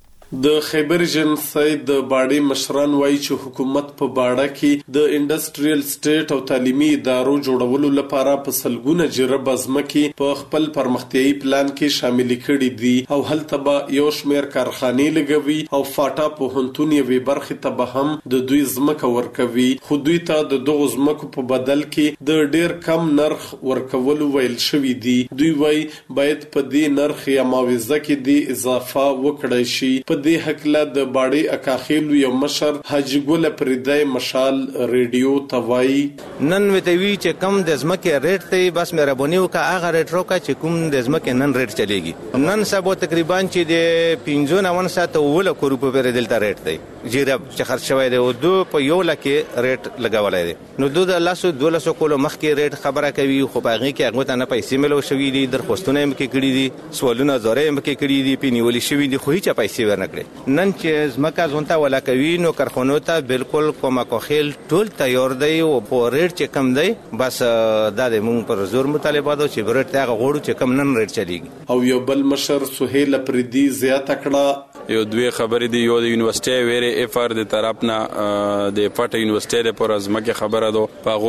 د خیبر اجنسی د باړې مشران وایي چې حکومت په باړه کې د انډستریال سټیټ او تعلیمي ادارو جوړولو لپاره په سلګونه جریبه ځمکې په خپل پرمختیايي پلان کې شامل کړي دي او هلته به یو شمېر کارخانې لګوي او فاټا پوهنتون یوې برخې ته به هم د دوی ځمکه ورکوي، خو دوی ته د دغو ځمکو په بدل کې د ډیر کم نرخ ورکولو ویل شوي دي. دوی وایي باید په دې نرخ یا معاوضه کې د اضافه وکړای شي. په دې حکله د باړې اکاخیلو یو مشر حاجی ګل پردای مشال ریډیو توای نن وتوی چې کم د ځمکې ریټ ته بس مهرباني وکړه هغه ریټ روکا چې کوم د ځمکې نن ریټ چلیږي. نن سبا تقریبا چې د پنځه نوي ساعت ول کو روپے پر دلته ریټ دی جیرب چې خرڅ شوی دی او دو په یو لکه ریټ لګولای دی. نو دو د لاسو دولسو کولو مخکې ریټ خبره کوي خو باغی کې هغه ته نه پیسې ملو شوی دي، درخواستونه هم کې کړی دي، سوالونه زره هم کې کړی دي، پینیولې شوی دي خو هیڅ پیسې ورنکړي. نن چې ځمکه ځونته ولا کوي نو کارخانو ته بالکل کومه کوخیل ټول تیار دی او په ریټ چې کم دی بس دا د مونږ پر زور مطالبه ده چې ریټ ته غوړو چې کم نن ریټ چلیږي. او یو بل مشر سهیل پردی زیاته کړه یو دوی خبرې دی یو د یونیورسيټي ویره اف ار د طرف نه د پټ یونیورسيټي پر ازمکه خبره ده پاغو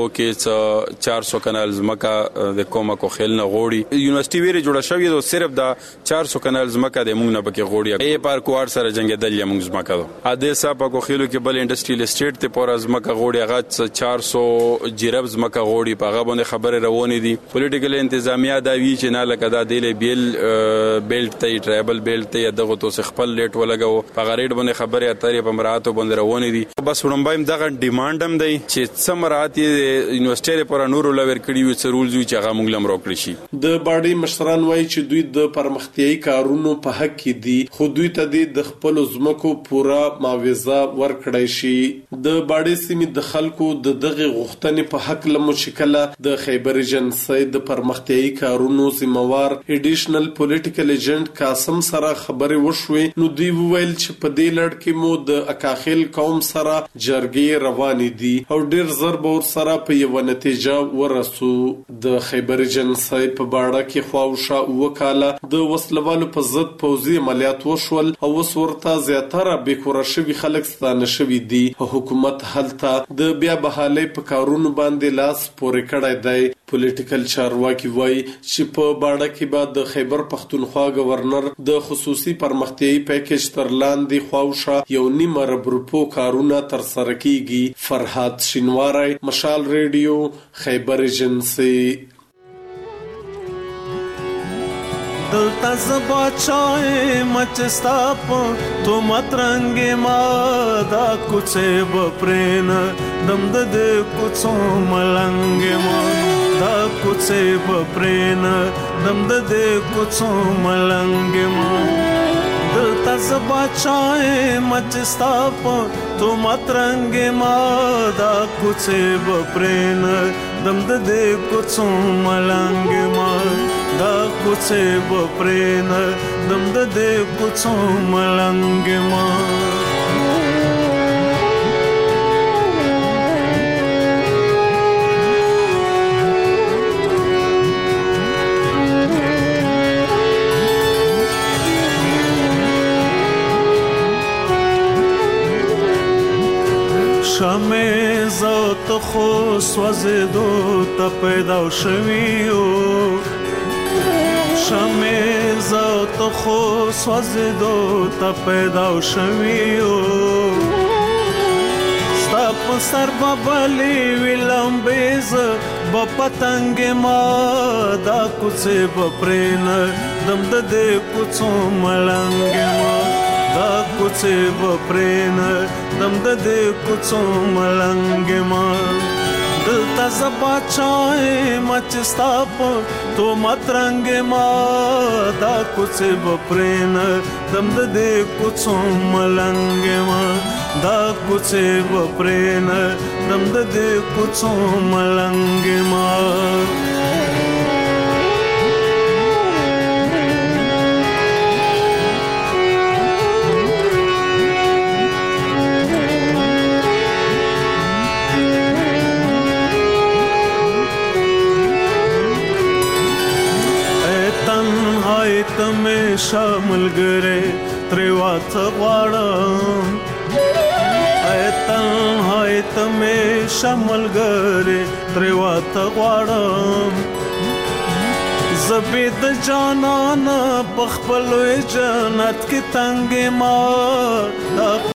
کې چار سو کنال زمکه د کومه کوخیل نه غوړي یونیورسيټي ویره جوړه شوې ده صرف د چار سو کنال زمکه د مونږ نه پکې غوړي ای پار کوار سره جنگ دل مونږ زمکه ده اده صاحب کوخیلو کې بل انډستریال اسټیټ ته پر ازمکه غوړي هغه چار سو جرب زمکه غوړي پاغه باندې خبره روانه دي. پولیټیکل انتظامیه دا وی چې نه لکه دا د بیل بیلټ ته ټرایبل بیلټ ته دغه تو خپل ریټ ولګو په غریډ باندې خبره اترې په مراتو باندې روانې دي. بس وړاندې دغه ډیماند هم دی چې سمرات یونیورسيټي پر نورو لور کړي وي څرول زوی چې هغه موږ لم روکړي شي. د باړې مشران وایي چې دوی د پرمختیايي کارونو په حق کې دي خو دوی ته د خپل ځمکو پورا معاوضه ورکړای شي. د باړې سیمې د خلکو د دغه غوښتنې په حق لمو شکله د خیبر اجنسی د پرمختیايي کارونو ذمہوار اډیشنل پولیټیکل ایجنټ قاسم سره خبرې وشوي. نو دوی ویل چې په دې لړ کې مو د اکاخیل قوم سره جرګې روانې دي او ډیر زر به سره په یو نتیجه ورسو. د خیبر اجنسی په باړه کې خواوشا وکاله د وسلوالو په ضد پوځي عملیات وشول او اوس ورته زیاتره بیکوره شوي خلک ستانه شوي دي. حکومت هلته د بیا بحالۍ په کارونو باندې لاس پورې کړی دی. پولیټیکل چارواکي وایي چې په باړه کې به د خیبر پختونخوا گورنر د خصوصي پرمختیايي پیکیج تر لاندې خواوشا یو نیم ارب روپو کارونه تر سره کیږي. فرهاد شینواری مشال ریډیو خیبر ایجنسی. دلتا زبا چای مچستاپ تو مترنگ ما دا کچے بپرین دمد دے کچھو ملنگ ما دا کچے بپرین دمد دے کچھو ملنگ ما دلتا زبا چای مچستاپ تو مترنگ ما دا کچے بپرین دمد دے کچھو ملنگ ما دا کچھ بپرین دمد دے کچھ ملنگ ما شمع زوت خو سوزیدو تا پیدا شویو شمع زوت خو سوزیدو تا پیدا شویو ستا په سر ببلی وی لمبیز بپتنگ ما دا کوڅه بپرین دم د دې کوڅو ملنګ ما دا کوڅه بپرین دم د دې کوڅو ملنګ ما دلته زبا چای مچستاپ تو مترنګ ما دا کوڅه بپرین دم د دې کوڅو ملنګ ما دا کوڅه بپرین دم د دې کوڅو ملنګ ما تمه شامل ګره تریوات غواړم ایتن هاي تمه شامل ګره تریوات غواړم زبید جانان پخپل جنت کې تنگ ما